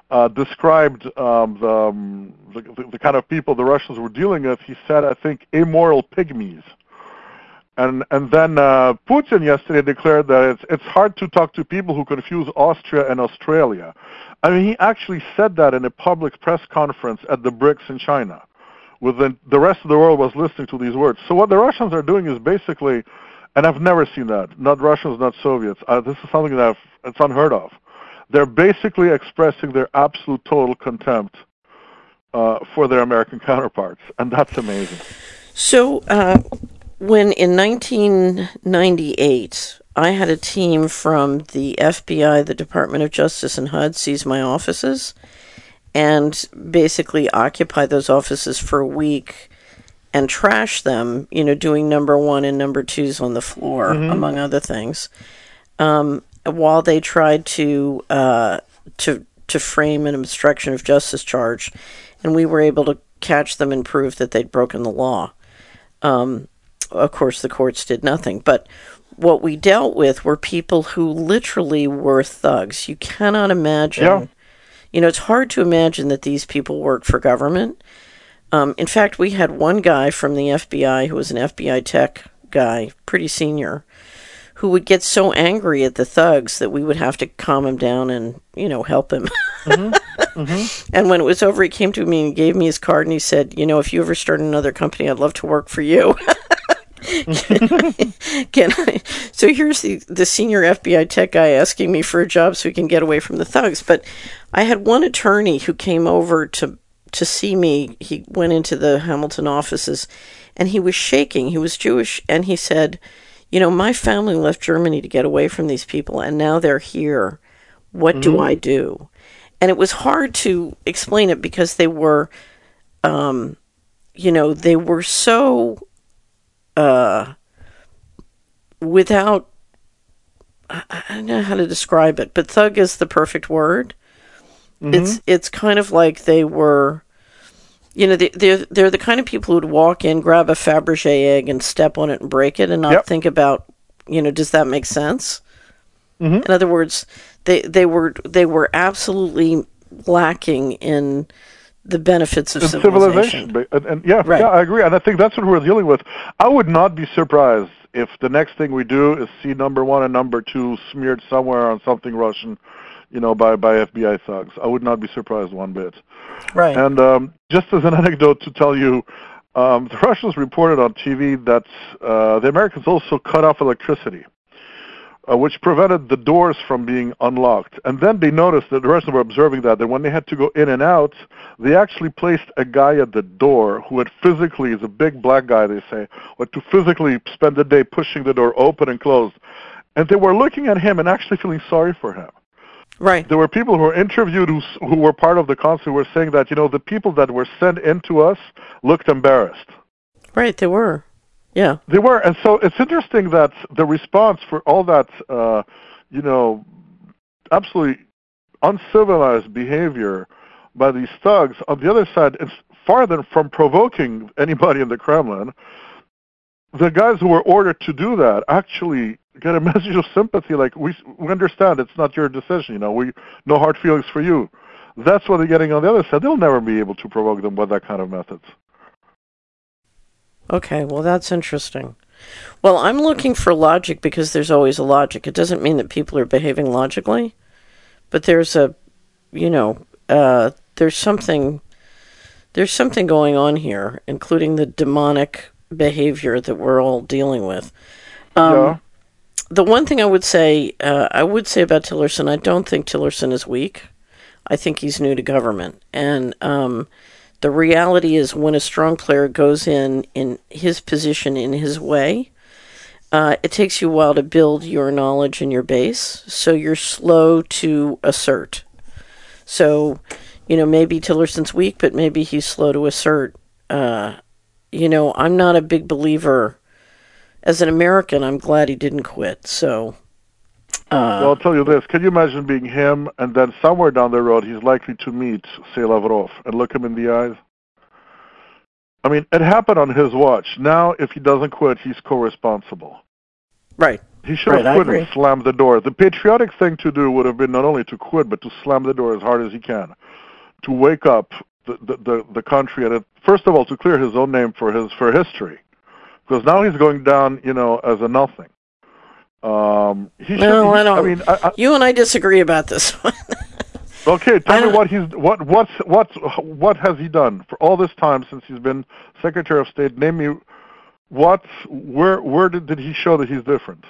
uh, described um, the, um, the, the the kind of people the Russians were dealing with, he said, I think, immoral pygmies. And and then uh, Putin yesterday declared that it's it's hard to talk to people who confuse Austria and Australia. I mean, he actually said that in a public press conference at the BRICS in China. With the, the rest of the world was listening to these words. So what the Russians are doing is basically, and I've never seen that, not Russians, not Soviets. Uh, this is something that I've, it's unheard of. They're basically expressing their absolute total contempt uh, for their American counterparts, and that's amazing. So uh, when in nineteen ninety-eight, I had a team from the F B I, the Department of Justice, and H U D seize my offices and basically occupy those offices for a week and trash them, you know, doing number one and number twos on the floor, mm-hmm. among other things, um, while they tried to uh, to to frame an obstruction of justice charge, and we were able to catch them and prove that they'd broken the law. Um, of course, the courts did nothing, but what we dealt with were people who literally were thugs. You cannot imagine... Yeah. You know, it's hard to imagine that these people work for government. Um, in fact, we had one guy from the F B I who was an F B I tech guy, pretty senior, who would get so angry at the thugs that we would have to calm him down and, you know, help him. Mm-hmm. Mm-hmm. And when it was over, he came to me and gave me his card and he said, you know, if you ever start another company, I'd love to work for you. Can I? So here's the, the senior F B I tech guy asking me for a job so he can get away from the thugs. But I had one attorney who came over to to see me. He went into the Hamilton offices, and he was shaking. He was Jewish, and he said, you know, my family left Germany to get away from these people, and now they're here. What mm-hmm. do I do? And it was hard to explain it because they were, um, you know, they were so... Uh, without, I, I don't know how to describe it, but thug is the perfect word. Mm-hmm. It's it's kind of like they were, you know, they, they're, they're the kind of people who would walk in, grab a Fabergé egg and step on it and break it and not yep. think about, you know, does that make sense? Mm-hmm. In other words, they, they were they were absolutely lacking in the benefits of civilization. civilization. And, and yeah, right. yeah, I agree. And I think that's what we're dealing with. I would not be surprised if the next thing we do is see number one and number two smeared somewhere on something Russian, you know, by, by F B I thugs. I would not be surprised one bit. Right. And um, just as an anecdote to tell you, um, the Russians reported on T V that uh, the Americans also cut off electricity, Uh, which prevented the doors from being unlocked. And then they noticed that the Russians were observing that, that when they had to go in and out, they actually placed a guy at the door who had physically, is a big black guy, they say, had to physically spend the day pushing the door open and closed. And they were looking at him and actually feeling sorry for him. Right. There were people who were interviewed who, who were part of the council who were saying that, you know, the people that were sent into us looked embarrassed. Right, they were. Yeah. They were, and so it's interesting that the response for all that, uh, you know, absolutely uncivilized behavior by these thugs, on the other side, it's far than from provoking anybody in the Kremlin. The guys who were ordered to do that actually get a message of sympathy, like, we we understand it's not your decision, you know, we no hard feelings for you. That's what they're getting on the other side. They'll never be able to provoke them with that kind of methods. Okay, well, that's interesting. Well, I'm looking for logic because there's always a logic. It doesn't mean that people are behaving logically, but there's a, you know, uh, there's something, there's something going on here, including the demonic behavior that we're all dealing with. Um, yeah. The one thing I would say, uh, I would say about Tillerson, I don't think Tillerson is weak. I think he's new to government, and um, the reality is when a strong player goes in in his position, in his way, uh, it takes you a while to build your knowledge and your base, so you're slow to assert. So, you know, maybe Tillerson's weak, but maybe he's slow to assert. Uh, you know, I'm not a big believer. As an American, I'm glad he didn't quit, so... Uh, well, I'll tell you this. Can you imagine being him, and then somewhere down the road he's likely to meet, say, Lavrov, and look him in the eyes? I mean, it happened on his watch. Now, if he doesn't quit, he's co-responsible. Right. He should Right, have I quit agree. and slammed the door. The patriotic thing to do would have been not only to quit, but to slam the door as hard as he can, to wake up the the, the, the country, and it, first of all, to clear his own name for his for history, because now he's going down, you know, as a nothing. Um, he should. No, He, I don't. I mean, I, I, you and I disagree about this one. okay, I tell me don't- what he's what what's what what has he done for all this time since he's been Secretary of State? Name me what where where did, did he show that he's different?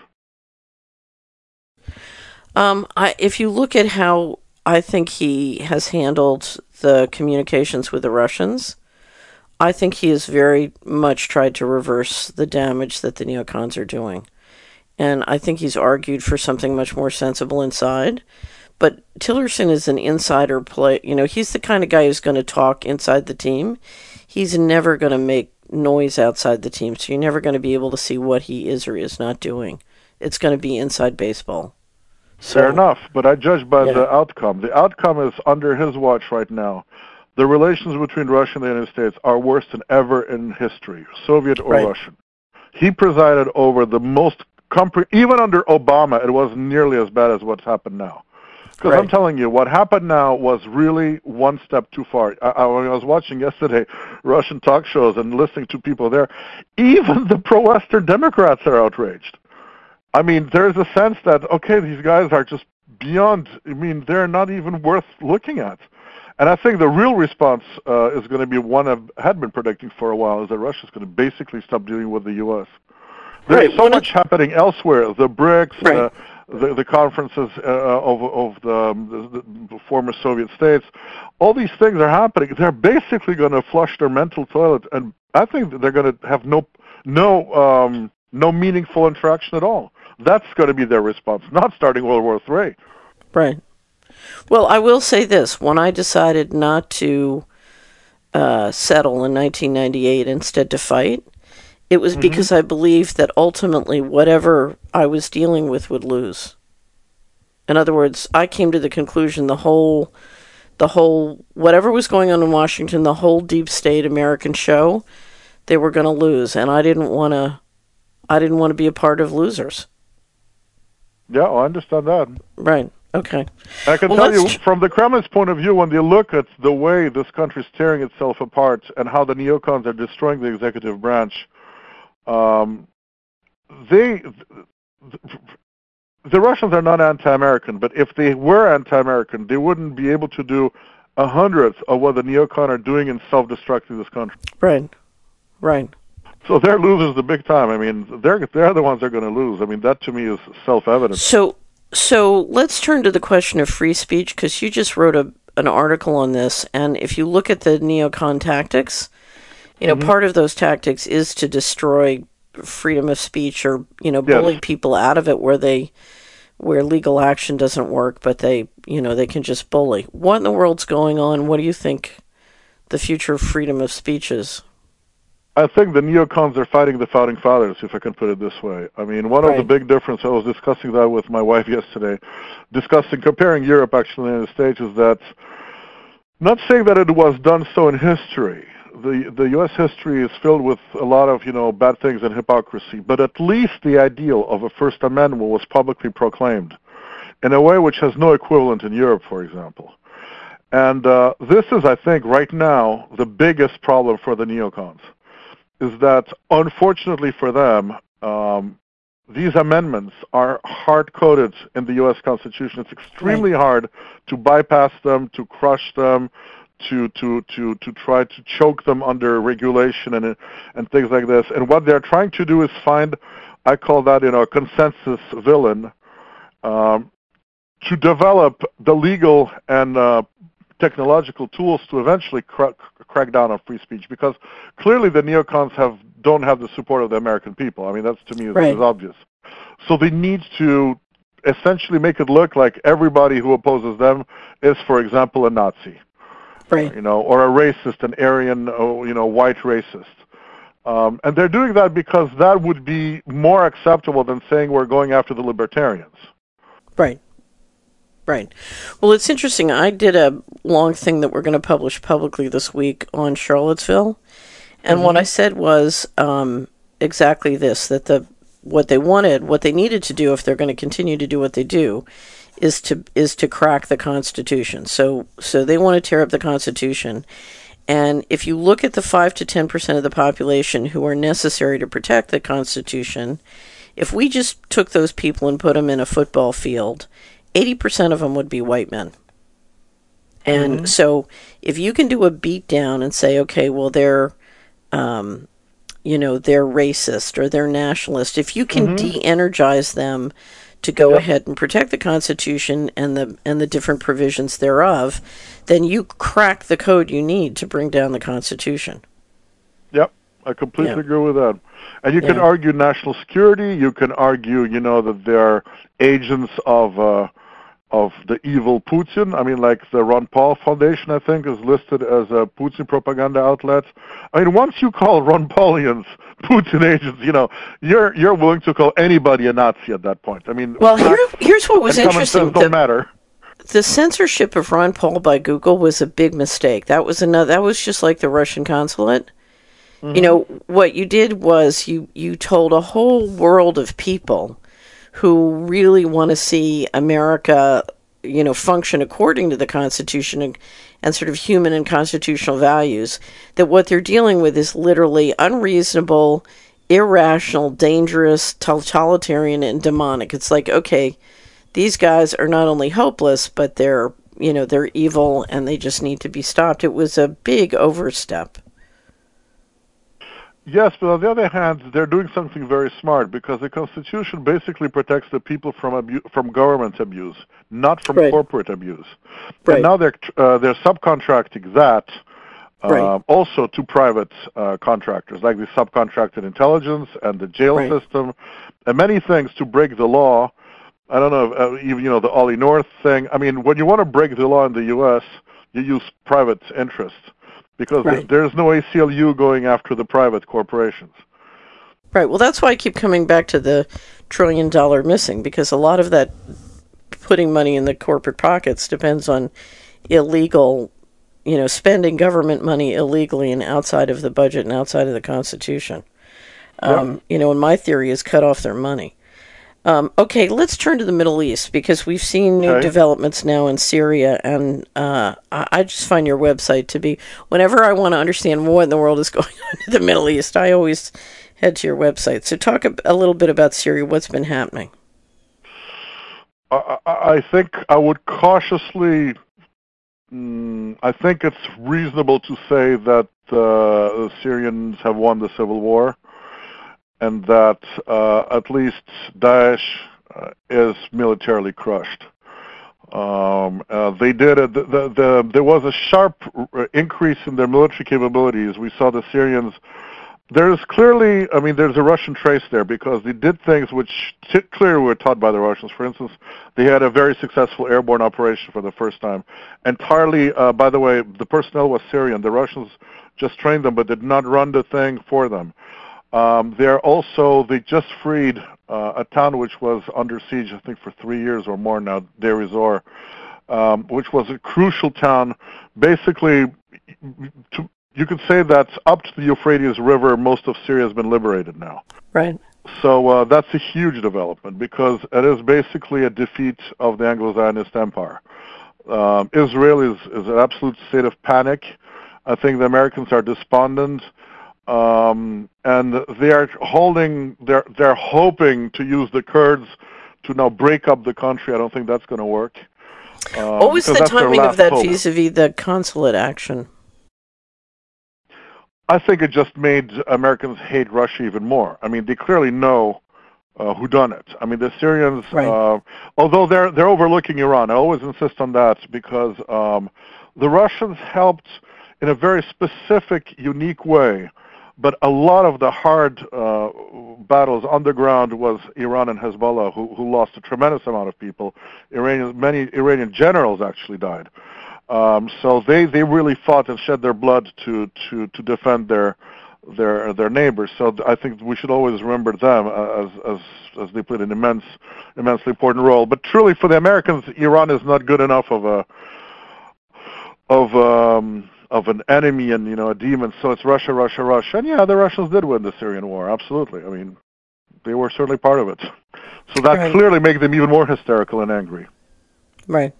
Um, I, if you look at how I think he has handled the communications with the Russians, I think he has very much tried to reverse the damage that the neocons are doing. And I think he's argued for something much more sensible inside. But Tillerson is an insider play. You know, he's the kind of guy who's going to talk inside the team. He's never going to make noise outside the team, so you're never going to be able to see what he is or is not doing. It's going to be inside baseball. So, Fair enough, but I judge by yeah. the outcome. The outcome is under his watch right now. The relations between Russia and the United States are worse than ever in history, Soviet or Right. Russian. He presided over the most, compre- even under Obama, it wasn't nearly as bad as what's happened now. Because Right. I'm telling you, what happened now was really one step too far. I, I, when I was watching yesterday Russian talk shows and listening to people there, even the pro-Western Democrats are outraged. I mean, there's a sense that, okay, these guys are just beyond, I mean, they're not even worth looking at. And I think the real response uh, is going to be one I had been predicting for a while, is that Russia's going to basically stop dealing with the U S. There's Right. so One of- much happening elsewhere, the BRICS, Right. uh, the, the conferences uh, of, of the, um, the, the former Soviet states. All these things are happening. They're basically going to flush their mental toilet, and I think that they're going to have no, no, um, no meaningful interaction at all. That's going to be their response, not starting World War Three. Right. Well, I will say this. When I decided not to uh, settle in nineteen ninety-eight, instead to fight, it was Mhm. because I believed that ultimately whatever I was dealing with would lose. In other words, I came to the conclusion the whole, the whole, whatever was going on in Washington, the whole deep state American show, they were going to lose. And I didn't want to, I didn't want to be a part of losers. Yeah, I understand that. Right. Okay. I can Well, tell you, let's tr- from the Kremlin's point of view, when they look at the way this country is tearing itself apart and how the neocons are destroying the executive branch, um, they, the Russians are not anti-American, but if they were anti-American, they wouldn't be able to do a hundredth of what the neocon are doing in self-destructing this country. Right. Right. So they're losers the big time. I mean, they're they're the ones that are going to lose. I mean, that to me is self-evident. So, so let's turn to the question of free speech, because you just wrote a, an article on this, and if you look at the neocon tactics, you know, Mhm. part of those tactics is to destroy freedom of speech, or you know, Yes. bully people out of it where they, where legal action doesn't work, but they, you know, they can just bully. What in the world's going on? What do you think the future of freedom of speech is? I think the neocons are fighting the founding fathers, if I can put it this way. I mean, one of the Right. big differences, I was discussing that with my wife yesterday, discussing, comparing Europe actually and the States, is that, not saying that it was done so in history. The the U S history is filled with a lot of, you know, bad things and hypocrisy, but at least the ideal of a First Amendment was publicly proclaimed in a way which has no equivalent in Europe, for example. And uh, this is, I think, right now, the biggest problem for the neocons, is that, unfortunately for them, um, these amendments are hard-coded in the U S Constitution. It's extremely right. hard to bypass them, to crush them, to to to to try to choke them under regulation and and things like this. And what they're trying to do is find, I call that, you know, a consensus villain, um, to develop the legal and uh, technological tools to eventually crack, crack down on free speech, because clearly the neocons have don't have the support of the American people. I mean, that's, to me, is, Right. is obvious. So they need to essentially make it look like everybody who opposes them is, for example, a Nazi, Right. you know, or a racist, an Aryan, you know, white racist. Um, and they're doing that because that would be more acceptable than saying we're going after the libertarians. Right. Right. Well, it's interesting. I did a long thing that we're going to publish publicly this week on Charlottesville. And mm-hmm. what I said was um, exactly this, that the what they wanted, what they needed to do if they're going to continue to do what they do, is to is to crack the Constitution. So so they want to tear up the Constitution. And if you look at the five to ten percent of the population who are necessary to protect the Constitution, if we just took those people and put them in a football field, eighty percent of them would be white men. And mm-hmm. so if you can do a beat down and say, okay, well, they're, um, you know, they're racist or they're nationalist, if you can mm-hmm. de-energize them to go yep. ahead and protect the Constitution and the and the different provisions thereof, then you crack the code you need to bring down the Constitution. Yep, I completely yeah. agree with that. And you yeah. can argue national security. You can argue, you know, that they're agents of uh, of the evil Putin. I mean, like the Ron Paul Foundation, I think, is listed as a Putin propaganda outlet. I mean, once you call Ron Paulians Putin agents, you know, you're you're willing to call anybody a Nazi at that point. I mean, well, here, here's what was interesting. Common sense don't matter. The censorship of Ron Paul by Google was a big mistake. That was another. That was just like the Russian consulate. Mm-hmm. You know, what you did was you you told a whole world of people who really want to see America, you know, function according to the Constitution and, and sort of human and constitutional values, that what they're dealing with is literally unreasonable, irrational, dangerous, totalitarian, and demonic. It's like, okay, these guys are not only hopeless, but they're, you know, they're evil and they just need to be stopped. It was a big overstep. Yes, but on the other hand, they're doing something very smart because the Constitution basically protects the people from abu- from government abuse, not from right. corporate abuse. Right. And now they're uh, they're subcontracting that uh, right. also to private uh, contractors, like the subcontracted intelligence and the jail right. system, and many things to break the law. I don't know, uh, even you know the Ollie North thing. I mean, when you want to break the law in the U S, you use private interests. Because right. there's no A C L U going after the private corporations. Right. Well, that's why I keep coming back to the trillion dollar missing, because a lot of that putting money in the corporate pockets depends on illegal, you know, spending government money illegally and outside of the budget and outside of the Constitution. Um, yeah. You know, and my theory is cut off their money. Um, okay, let's turn to the Middle East, because we've seen new okay. developments now in Syria, and uh, I, I just find your website to be, whenever I want to understand what in the world is going on in the Middle East, I always head to your website. So talk a, a little bit about Syria. What's been happening? I, I think I would cautiously, mm, I think it's reasonable to say that uh, the Syrians have won the civil war, and that uh, at least Daesh uh, is militarily crushed. Um, uh, they did a, the, the, the, there was a sharp increase in their military capabilities. We saw the Syrians. There's clearly, I mean, there's a Russian trace there because they did things which t- clearly were taught by the Russians. For instance, they had a very successful airborne operation for the first time. Entirely, uh, by the way, the personnel was Syrian. The Russians just trained them but did not run the thing for them. Um, they're also, they just freed uh, a town which was under siege, I think, for three years or more now, Deir ez-Zor, um, which was a crucial town. Basically, to, you could say that up to the Euphrates River, most of Syria has been liberated now. Right. So uh, that's a huge development because it is basically a defeat of the Anglo-Zionist Empire. Um, Israel is, is an absolute state of panic. I think the Americans are despondent. Um, and they are holding, they're, they're hoping to use the Kurds to now break up the country. I don't think that's going to work. Um, what was the timing of that hope. vis-a-vis the consulate action? I think it just made Americans hate Russia even more. I mean, they clearly know uh, who done it. I mean, the Syrians, right. uh, although they're they're overlooking Iran, I always insist on that because um, the Russians helped in a very specific, unique way. But a lot of the hard uh, battles underground was Iran and Hezbollah, who, who lost a tremendous amount of people. Iranian, many Iranian generals actually died. Um, so they, they really fought and shed their blood to, to, to defend their their their neighbors. So I think we should always remember them as as as they played an immense, immensely important role. But truly, for the Americans, Iran is not good enough of a of um, of an enemy and, you know, a demon. So it's Russia, Russia, Russia. And yeah, the Russians did win the Syrian war. Absolutely. I mean, they were certainly part of it. So that Right. clearly makes them even more hysterical and angry. Right.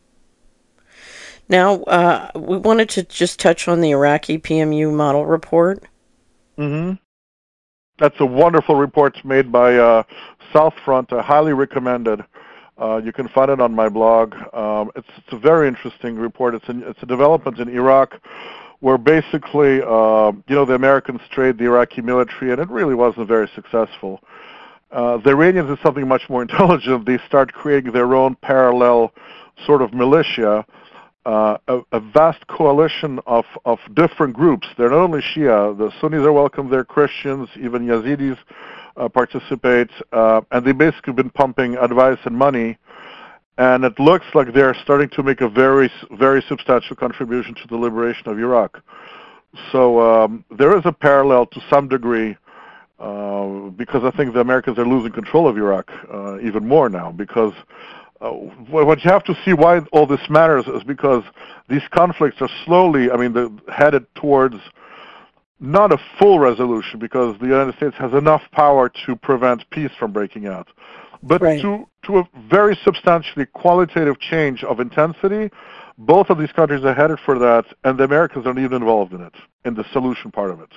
Now, uh, we wanted to just touch on the Iraqi P M U model report. Mm-hmm. That's a wonderful report made by uh, Southfront. I highly recommend it. Uh, you can find it on my blog. Um, it's, it's a very interesting report. It's, an, it's a development in Iraq where basically, uh, you know, the Americans trade the Iraqi military, and it really wasn't very successful. Uh, the Iranians did something much more intelligent. They start creating their own parallel sort of militia, uh, a, a vast coalition of, of different groups. They're not only Shia. The Sunnis are welcome. They're Christians. Even Yazidis uh, participate. Uh, and they've basically been pumping advice and money. And it looks like they're starting to make a very, very substantial contribution to the liberation of Iraq. So um, there is a parallel to some degree, uh, because I think the Americans are losing control of Iraq uh, even more now. Because uh, what you have to see why all this matters is because these conflicts are slowly, I mean, they're headed towards not a full resolution, because the United States has enough power to prevent peace from breaking out, but Right. to to a very substantially qualitative change of intensity. Both of these countries are headed for that, and the Americans aren't even involved in it, in the solution part of it.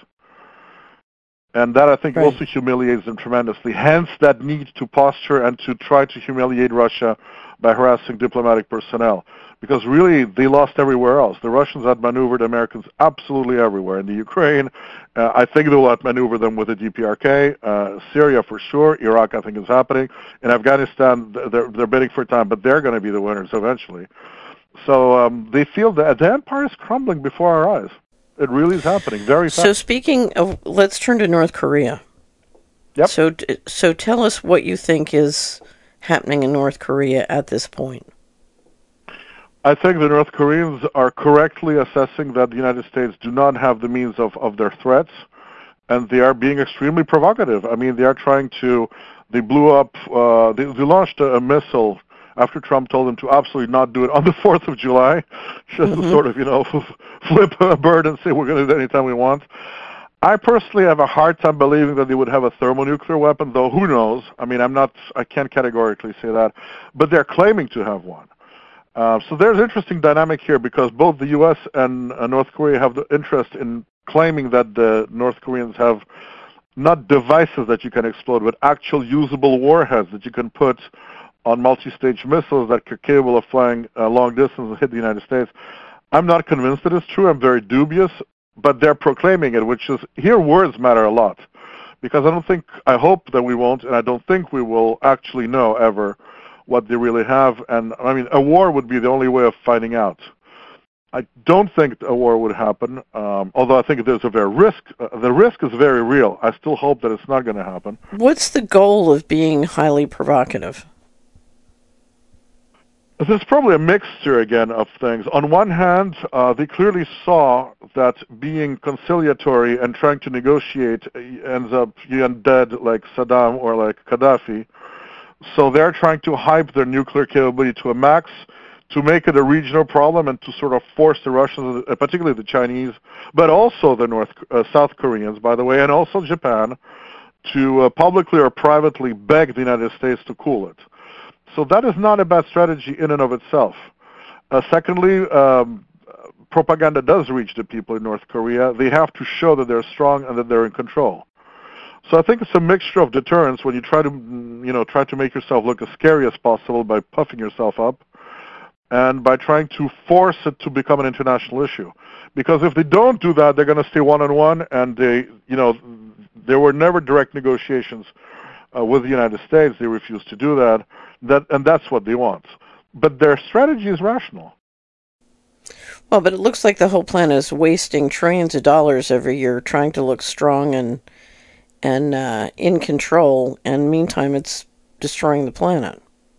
And that, I think, Right. also humiliates them tremendously. Hence, that need to posture and to try to humiliate Russia by harassing diplomatic personnel. Because really, they lost everywhere else. The Russians outmaneuvered Americans absolutely everywhere. In the Ukraine, uh, I think they'll outmaneuver them with the D P R K. Uh, Syria, for sure. Iraq, I think, is happening. In Afghanistan, they're, they're bidding for time, but they're going to be the winners eventually. So um, they feel that the empire is crumbling before our eyes. It really is happening very fast. So speaking of, let's turn to North Korea. Yep. So, so tell us what you think is happening in North Korea at this point. I think the North Koreans are correctly assessing that the United States do not have the means of, of their threats, and they are being extremely provocative. I mean, they are trying to, they blew up, uh, they, they launched a, a missile after Trump told them to absolutely not do it on the fourth of July, just Mm-hmm. to sort of, you know, flip a bird and say we're going to do it anytime we want. I personally have a hard time believing that they would have a thermonuclear weapon, though who knows? I mean, I'm not, I can't categorically say that, but they're claiming to have one. Uh, so there's an interesting dynamic here, because both the U S and uh, North Korea have the interest in claiming that the North Koreans have not devices that you can explode, but actual usable warheads that you can put on multi-stage missiles that are capable of flying uh, long distance and hit the United States. I'm not convinced that it's true. I'm very dubious, but they're proclaiming it, which is, here words matter a lot, because I don't think, I hope that we won't, and I don't think we will actually know ever what they really have. And I mean, a war would be the only way of finding out. I don't think a war would happen, um, although I think there's a very risk. Uh, the risk is very real. I still hope that it's not going to happen. What's the goal of being highly provocative? There's probably a mixture, again, of things. On one hand, uh, they clearly saw that being conciliatory and trying to negotiate ends up you end dead like Saddam or like Gaddafi. So they're trying to hype their nuclear capability to a max, to make it a regional problem, and to sort of force the Russians, particularly the Chinese, but also the North, uh, South Koreans, by the way, and also Japan, to uh, publicly or privately beg the United States to cool it. So that is not a bad strategy in and of itself. Uh, secondly, um, propaganda does reach the people in North Korea. They have to show that they're strong and that they're in control. So I think it's a mixture of deterrence when you try to, you know, try to make yourself look as scary as possible by puffing yourself up, and by trying to force it to become an international issue. Because if they don't do that, they're going to stay one-on-one, and they, you know, there were never direct negotiations uh, with the United States. They refused to do that, that, and that's what they want. But their strategy is rational. Well, but it looks like the whole plan is wasting trillions of dollars every year trying to look strong and and uh, in control, and meantime it's destroying the planet.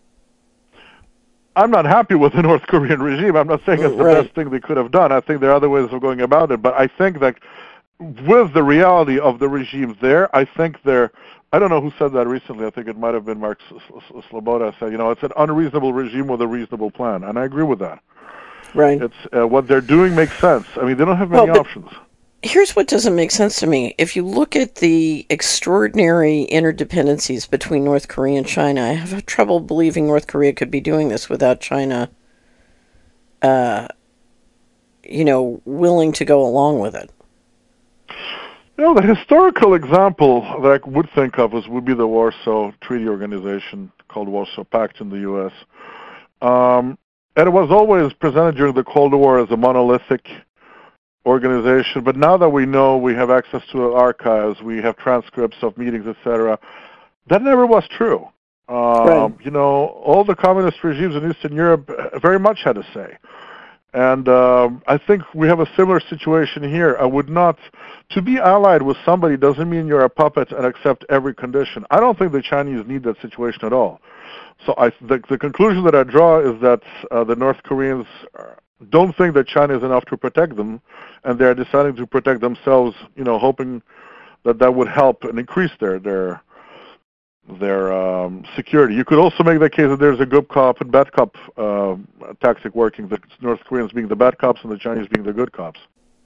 I'm not happy with the North Korean regime. I'm not saying it's the Right. best thing they could have done. I think there are other ways of going about it. But I think that with the reality of the regime there, I think they're, I don't know who said that recently. I think it might have been Mark Sloboda said, you know, it's an unreasonable regime with a reasonable plan. And I agree with that. Right. It's uh, what they're doing makes sense. I mean, they don't have many Well, but- options. here's what doesn't make sense to me. If you look at the extraordinary interdependencies between North Korea and China, I have trouble believing North Korea could be doing this without China, uh, you know, willing to go along with it. You know, the historical example that I would think of is would be the Warsaw Treaty Organization, called Warsaw Pact in the U S. Um, and it was always presented during the Cold War as a monolithic organization, but now that we know, we have access to archives, we have transcripts of meetings, et cetera, that never was true. Um, Right. You know, all the communist regimes in Eastern Europe very much had a say. And um, I think we have a similar situation here. I would not, to be allied with somebody doesn't mean you're a puppet and accept every condition. I don't think the Chinese need that situation at all. So I, the, the conclusion that I draw is that uh, the North Koreans don't think that China is enough to protect them, and they're deciding to protect themselves, you know, hoping that that would help and increase their their their um, security. You could also make the case that there's a good cop and bad cop uh, tactic working, the North Koreans being the bad cops and the Chinese being the good cops.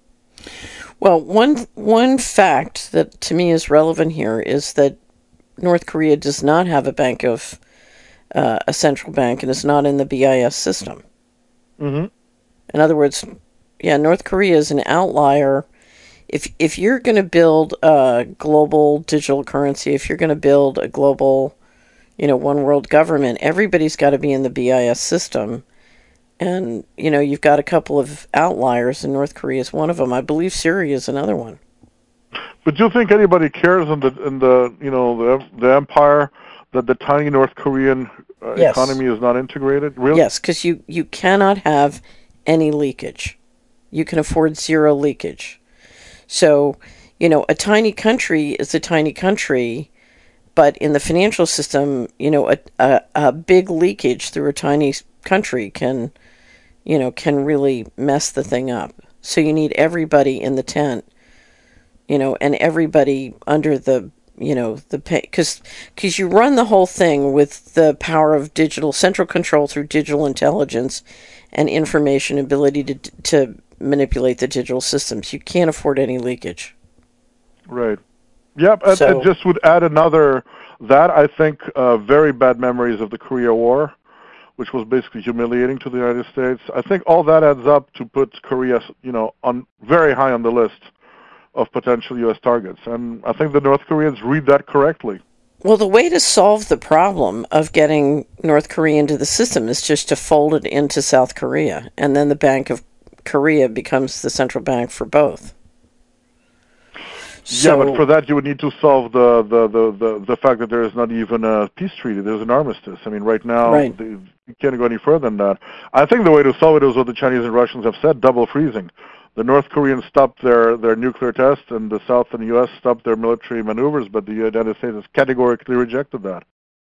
Well, one one fact that to me is relevant here is that North Korea does not have a bank of uh, a central bank and is not in the B I S system. Mm-hmm. In other words, yeah, North Korea is an outlier. If if you're going to build a global digital currency, if you're going to build a global, you know, one world government, everybody's got to be in the B I S system. And, you know, you've got a couple of outliers, and North Korea is one of them. I believe Syria is another one. But do you think anybody cares in the in the you know the the empire that the tiny North Korean uh, Yes. economy is not integrated? Really? Yes, because you, you cannot have any leakage. You can afford zero leakage. So, you know, a tiny country is a tiny country, but in the financial system, you know, a, a, a big leakage through a tiny country can, you know, can really mess the thing up. So you need everybody in the tent, you know, and everybody under the, you know, the pay, because because you run the whole thing with the power of digital central control through digital intelligence and information ability to to manipulate the digital systems. You can't afford any leakage. Right. Yep. And So, it just would add another that I think uh, very bad memories of the Korea War, which was basically humiliating to the United States. I think all that adds up to put Korea, you know, on very high on the list of potential U S targets. And I think the North Koreans read that correctly. well, the way to solve the problem of getting North Korea into the system is just to fold it into South Korea, and then the Bank of Korea becomes the central bank for both. So, yeah, but for that you would need to solve the, the, the, the, the fact that there is not even a peace treaty. There's an armistice. I mean, right now, right. the, you can't go any further than that. I think the way to solve it is what the Chinese and Russians have said, double freezing. The North Koreans stopped their, their nuclear tests, and the South and the U S stopped their military maneuvers, but the United States has categorically rejected that.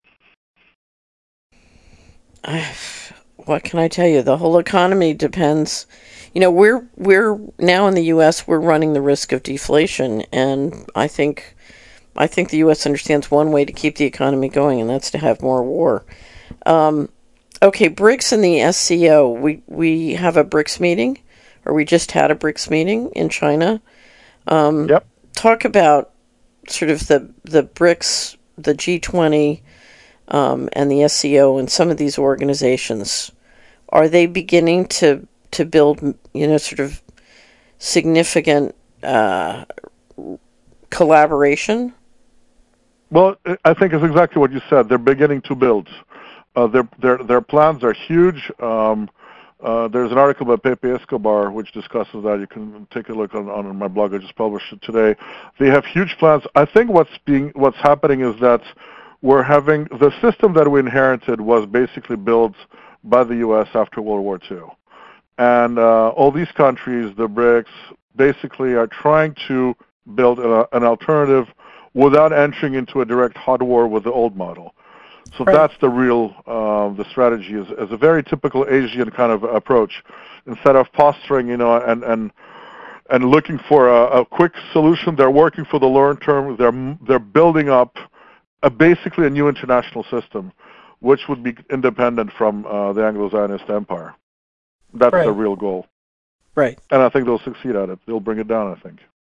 What can I tell you? The whole economy depends. You know, we're we're now in the U S. We're running the risk of deflation, and I think I think the U S understands one way to keep the economy going, and that's to have more war. Um, okay, BRICS and the S C O. We we have a BRICS meeting, or we just had a BRICS meeting in China. Um, yep. Talk about sort of the the BRICS, the G twenty, um, and the S C O, and some of these organizations. Are they beginning to to build, you know, sort of significant uh, collaboration? Well, I think it's exactly what you said. They're beginning to build. Uh, their their their plans are huge. Um, uh, there's an article by Pepe Escobar which discusses that. You can take a look on, on my blog. I just published it today. They have huge plans. I think what's being what's happening is that we're having the system that we inherited was basically built by the U S after World War Two. And uh, all these countries, the BRICS, basically are trying to build a, an alternative without entering into a direct hot war with the old model. So right. That's the real, uh, the strategy is, is a very typical Asian kind of approach. Instead of posturing, you know, and and and looking for a, a quick solution, they're working for the long term. They're they're building up a, basically a new international system, which would be independent from uh, the Anglo-Zionist empire. That's right. the real goal. Right. And I think they'll succeed at it. They'll bring it down, I think.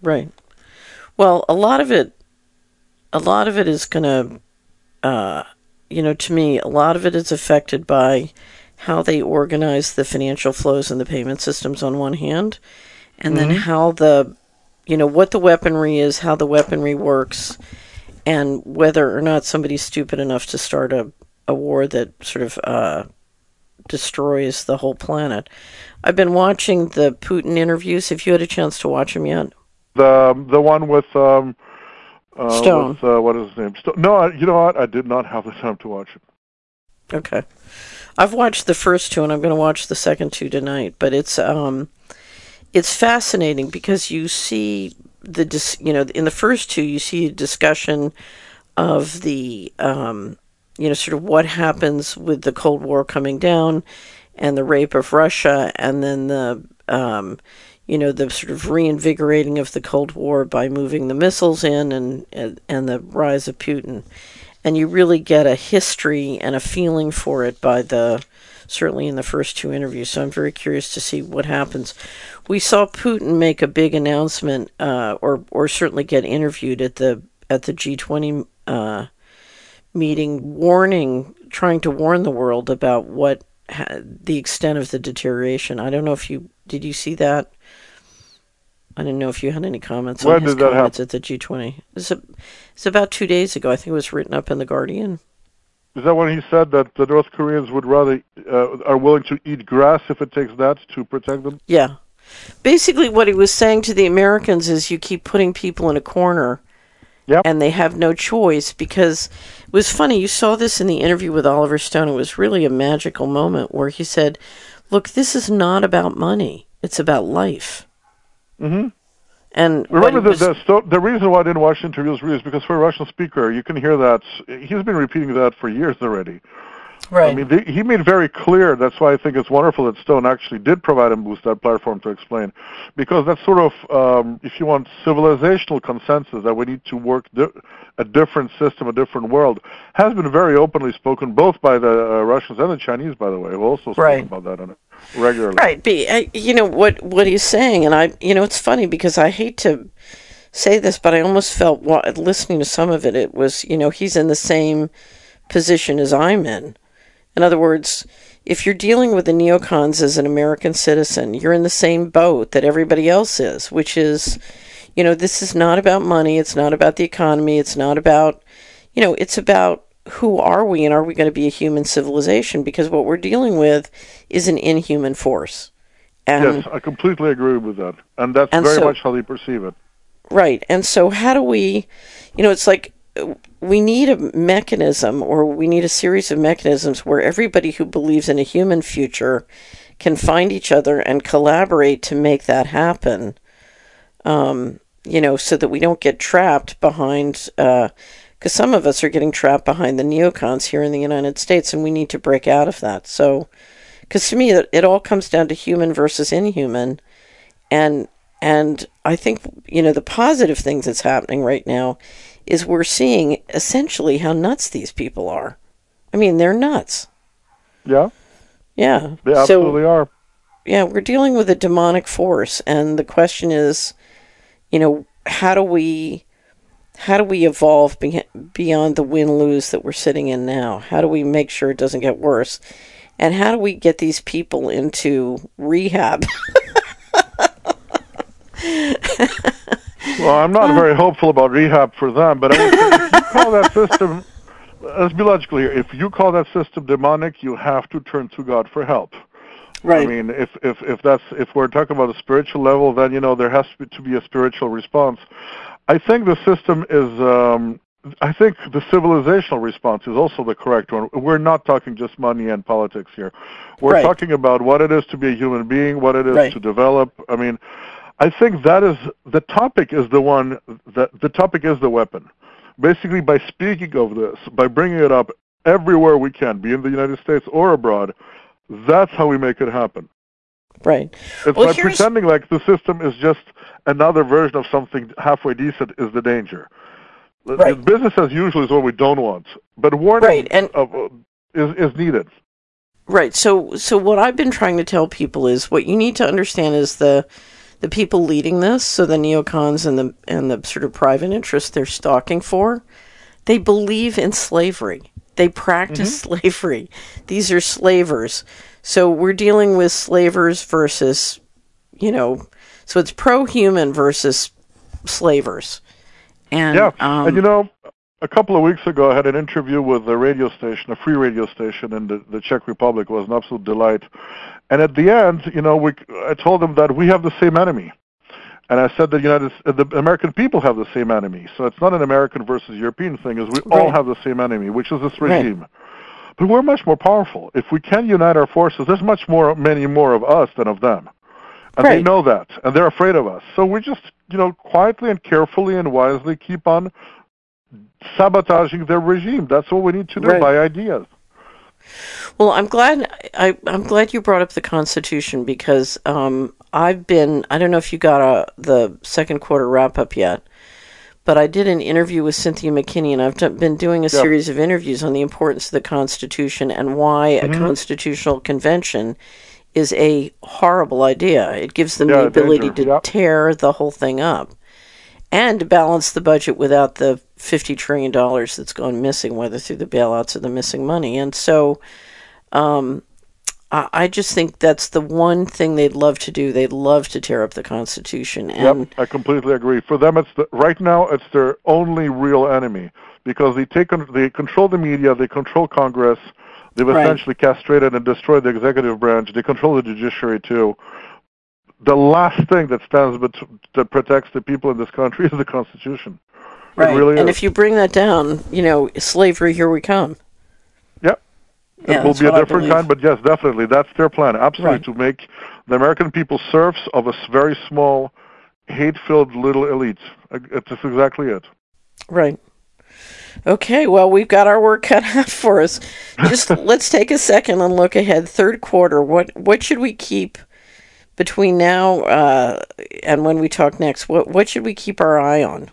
Right. Well, a lot of it, a lot of it is going to, uh, you know, to me, a lot of it is affected by how they organize the financial flows and the payment systems on one hand, and mm-hmm. then how the, you know, what the weaponry is, how the weaponry works, and whether or not somebody's stupid enough to start a, a war that sort of uh, destroys the whole planet. I've been watching the Putin interviews. Have you had a chance to watch them yet? The the one with um, uh, Stone. With, uh, what is his name? Stone. No, I, you know what? I did not have the time to watch it. Okay, I've watched the first two, and I'm going to watch the second two tonight. But it's um, it's fascinating because you see the dis- you know in the first two you see a discussion of the um, you know sort of what happens with the Cold War coming down and the rape of Russia, and then the um, you know, the sort of reinvigorating of the Cold War by moving the missiles in and, and and the rise of Putin. And you really get a history and a feeling for it by the, certainly in the first two interviews. So I'm very curious to see what happens. We saw Putin make a big announcement, uh, or or certainly get interviewed at the at the G twenty uh, meeting, warning, trying to warn the world about what ha- the extent of the deterioration. I don't know if you did you see that. I didn't know if you had any comments when on his did that comments happen? at the G twenty. It's, a, it's about two days ago. I think it was written up in The Guardian. Is that when he said that the North Koreans would rather uh, are willing to eat grass if it takes that to protect them? Yeah. Basically what he was saying to the Americans is you keep putting people in a corner, yep. and they have no choice, because it was funny. You saw this in the interview with Oliver Stone. It was really a magical moment where he said, look, this is not about money. It's about life. Mm-hmm. And remember was, the, the the reason why I didn't watch interviews really is because for a Russian speaker, you can hear that he's been repeating that for years already. Right. I mean, they, he made very clear. That's why I think it's wonderful that Stone actually did provide him with that platform to explain, because that's sort of, um, if you want, civilizational consensus that we need to work di- a different system, a different world, has been very openly spoken both by the uh, Russians and the Chinese, by the way, who also spoke right. about that on it regularly. Right. But, uh, you know what what he's saying, and I, you know, it's funny because I hate to say this, but I almost felt while listening to some of it, it was, you know, he's in the same position as I'm in. In other words, if you're dealing with the neocons as an American citizen, you're in the same boat that everybody else is, which is, you know, this is not about money. It's not about the economy. It's not about, you know, it's about who are we, and are we going to be a human civilization? Because what we're dealing with is an inhuman force. And, yes, I completely agree with that. And that's and very so, much how they perceive it. Right. And so how do we, you know, it's like, we need a mechanism, or we need a series of mechanisms where everybody who believes in a human future can find each other and collaborate to make that happen. Um, you know, so that we don't get trapped behind, because uh, some of us are getting trapped behind the neocons here in the United States, and we need to break out of that. So, because to me, it, it all comes down to human versus inhuman, and and I think, you know, the positive things that's happening right now is we're seeing essentially how nuts these people are. I mean, they're nuts. Yeah. Yeah. They absolutely so, are. Yeah, we're dealing with a demonic force, and the question is, you know, how do we how do we evolve be- beyond the win-lose that we're sitting in now? How do we make sure it doesn't get worse? And how do we get these people into rehab? Well, I'm not very hopeful about rehab for them, but I would say if you call that system, let's be logical here, if you call that system demonic, you have to turn to God for help. Right. I mean, if if if that's if we're talking about a spiritual level, then, you know, there has to be, to be a spiritual response. I think the system is, um, I think the civilizational response is also the correct one. We're not talking just money and politics here. We're right. talking about what it is to be a human being, what it is right. to develop. I mean, I think that is, the topic is the one, that the topic is the weapon. Basically, by speaking of this, by bringing it up everywhere we can, be in the United States or abroad, that's how we make it happen. Right. It's well, by pretending like the system is just another version of something halfway decent is the danger. Right. Business as usual is what we don't want, but warning right. and, of, uh, is, is needed. Right. So, so what I've been trying to tell people is what you need to understand is the the people leading this, so the neocons and the and the sort of private interests they're stalking for, they believe in slavery. They practice mm-hmm. slavery. These are slavers. So we're dealing with slavers versus, you know, so it's pro-human versus slavers. And, yeah, um, and you know, a couple of weeks ago I had an interview with a radio station, a free radio station in the, the Czech Republic. It was an absolute delight. And at the end, you know, we, I told them that we have the same enemy. And I said that United, the American people have the same enemy. So it's not an American versus European thing. Is we right. all have the same enemy, which is this regime. Right. But we're much more powerful. If we can unite our forces, there's much more, many more of us than of them. And right. they know that, and they're afraid of us. So we just, you know, quietly and carefully and wisely keep on sabotaging their regime. That's what we need to do right. by ideas. Well, I'm glad I, I'm glad you brought up the Constitution because um, I've been, I don't know if you got a, the second quarter wrap-up yet, but I did an interview with Cynthia McKinney, and I've done, been doing a yep. series of interviews on the importance of the Constitution and why mm-hmm. a constitutional convention is a horrible idea. It gives them yeah, the ability danger. to yep. tear the whole thing up and to balance the budget without the fifty trillion dollars that's gone missing, whether through the bailouts or the missing money. And so um, I, I just think that's the one thing they'd love to do. They'd love to tear up the Constitution. And yep, I completely agree. For them, it's the, right now, it's their only real enemy because they take they control the media, they control Congress, they've right. essentially castrated and destroyed the executive branch, they control the judiciary too. The last thing that stands bet- that protects the people in this country is the Constitution. Right, it really and is. If you bring that down, you know, slavery, here we come. Yep. Yeah, it will be a different kind, but yes, definitely. That's their plan, absolutely, right. to make the American people serfs of a very small, hate-filled little elite. It's just exactly it. Right. Okay, well, we've got our work cut out for us. Just let's take a second and look ahead. Third quarter, what what should we keep between now uh, and when we talk next? What what should we keep our eye on?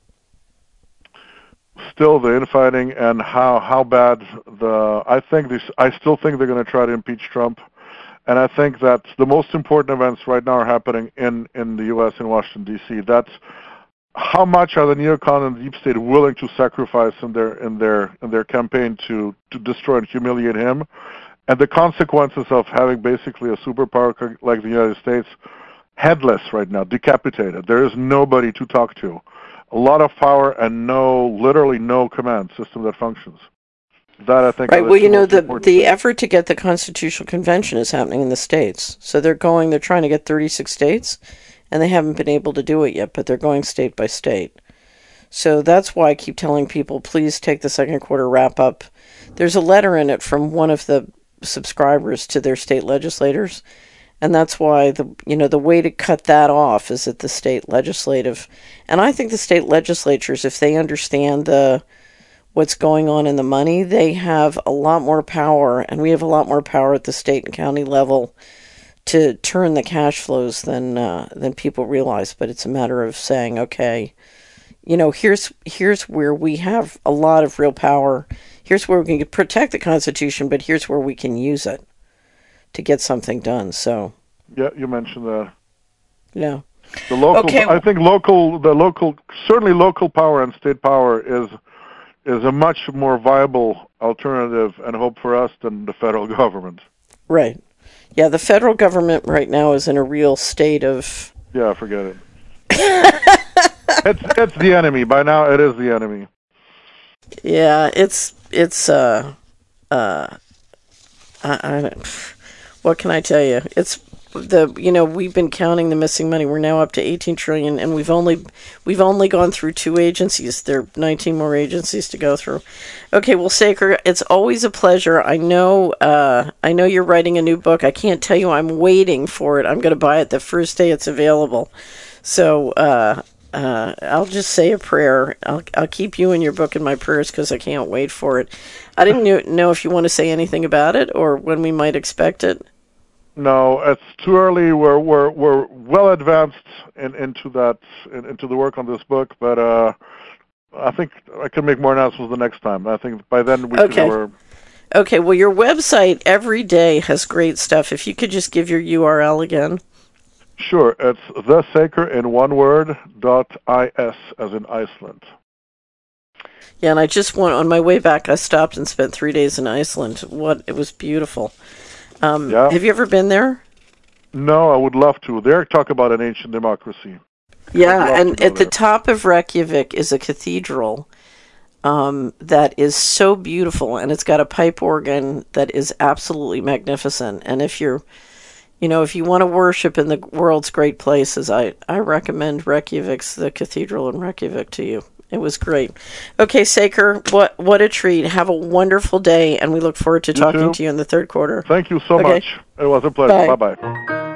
Still the infighting and how, how bad the I think this I still think they're going to try to impeach Trump, and I think that the most important events right now are happening in, in the U S in Washington D C. That's how much are the neocon and the deep state willing to sacrifice in their in their in their campaign to, to destroy and humiliate him, and the consequences of having basically a superpower like the United States headless right now, decapitated. There is nobody to talk to. A lot of power and no, literally no command system that functions. That I think. Right. Well, you know, the the things. effort to get the Constitutional Convention is happening in the states. So they're going. They're trying to get thirty-six states, and they haven't been able to do it yet. But they're going state by state. So that's why I keep telling people, please take the second quarter wrap up. There's a letter in it from one of the subscribers to their state legislators. And that's why the you know the way to cut that off is at the state legislative, and I think the state legislatures, if they understand the what's going on in the money, they have a lot more power, and we have a lot more power at the state and county level to turn the cash flows than uh, than people realize. But it's a matter of saying, okay, you know, here's here's where we have a lot of real power. Here's where we can protect the Constitution, but here's where we can use it to get something done. So yeah, you mentioned that. Yeah. The local okay. I think local the local certainly local power and state power is is a much more viable alternative and hope for us than the federal government. Right. Yeah, the federal government right now is in a real state of Yeah, forget it. it's it's the enemy. By now it is the enemy. Yeah, it's it's uh uh I, I don't what can I tell you? It's the you know we've been counting the missing money. We're now up to eighteen trillion, and we've only we've only gone through two agencies. There are nineteen more agencies to go through. Okay, well, Saker, it's always a pleasure. I know uh, I know you're writing a new book. I can't tell you I'm waiting for it. I'm going to buy it the first day it's available. So uh, uh, I'll just say a prayer. I'll I'll keep you and your book in my prayers because I can't wait for it. I didn't know if you want to say anything about it or when we might expect it. No, it's too early. We're we're we're well advanced in, into that in, into the work on this book, but uh, I think I can make more announcements the next time. I think by then we okay. should. We're... Okay. Well, your website every day has great stuff. If you could just give your U R L again. Sure. It's the Saker in one word dot is as in Iceland. Yeah, and I just went on my way back. I stopped and spent three days in Iceland. What it was beautiful. Um, Yeah. Have you ever been there? No, I would love to. There, talk about an ancient democracy. Yeah, and at there. the top of Reykjavik is a cathedral um, that is so beautiful, and it's got a pipe organ that is absolutely magnificent. And if you're, you know, if you want to worship in the world's great places, I, I recommend Reykjavik's, the cathedral in Reykjavik to you. It was great. Okay, Saker, what what a treat. Have a wonderful day, and we look forward to You talking too. to you in the third quarter. Thank you so Okay. much. It was a pleasure. Bye. Bye-bye.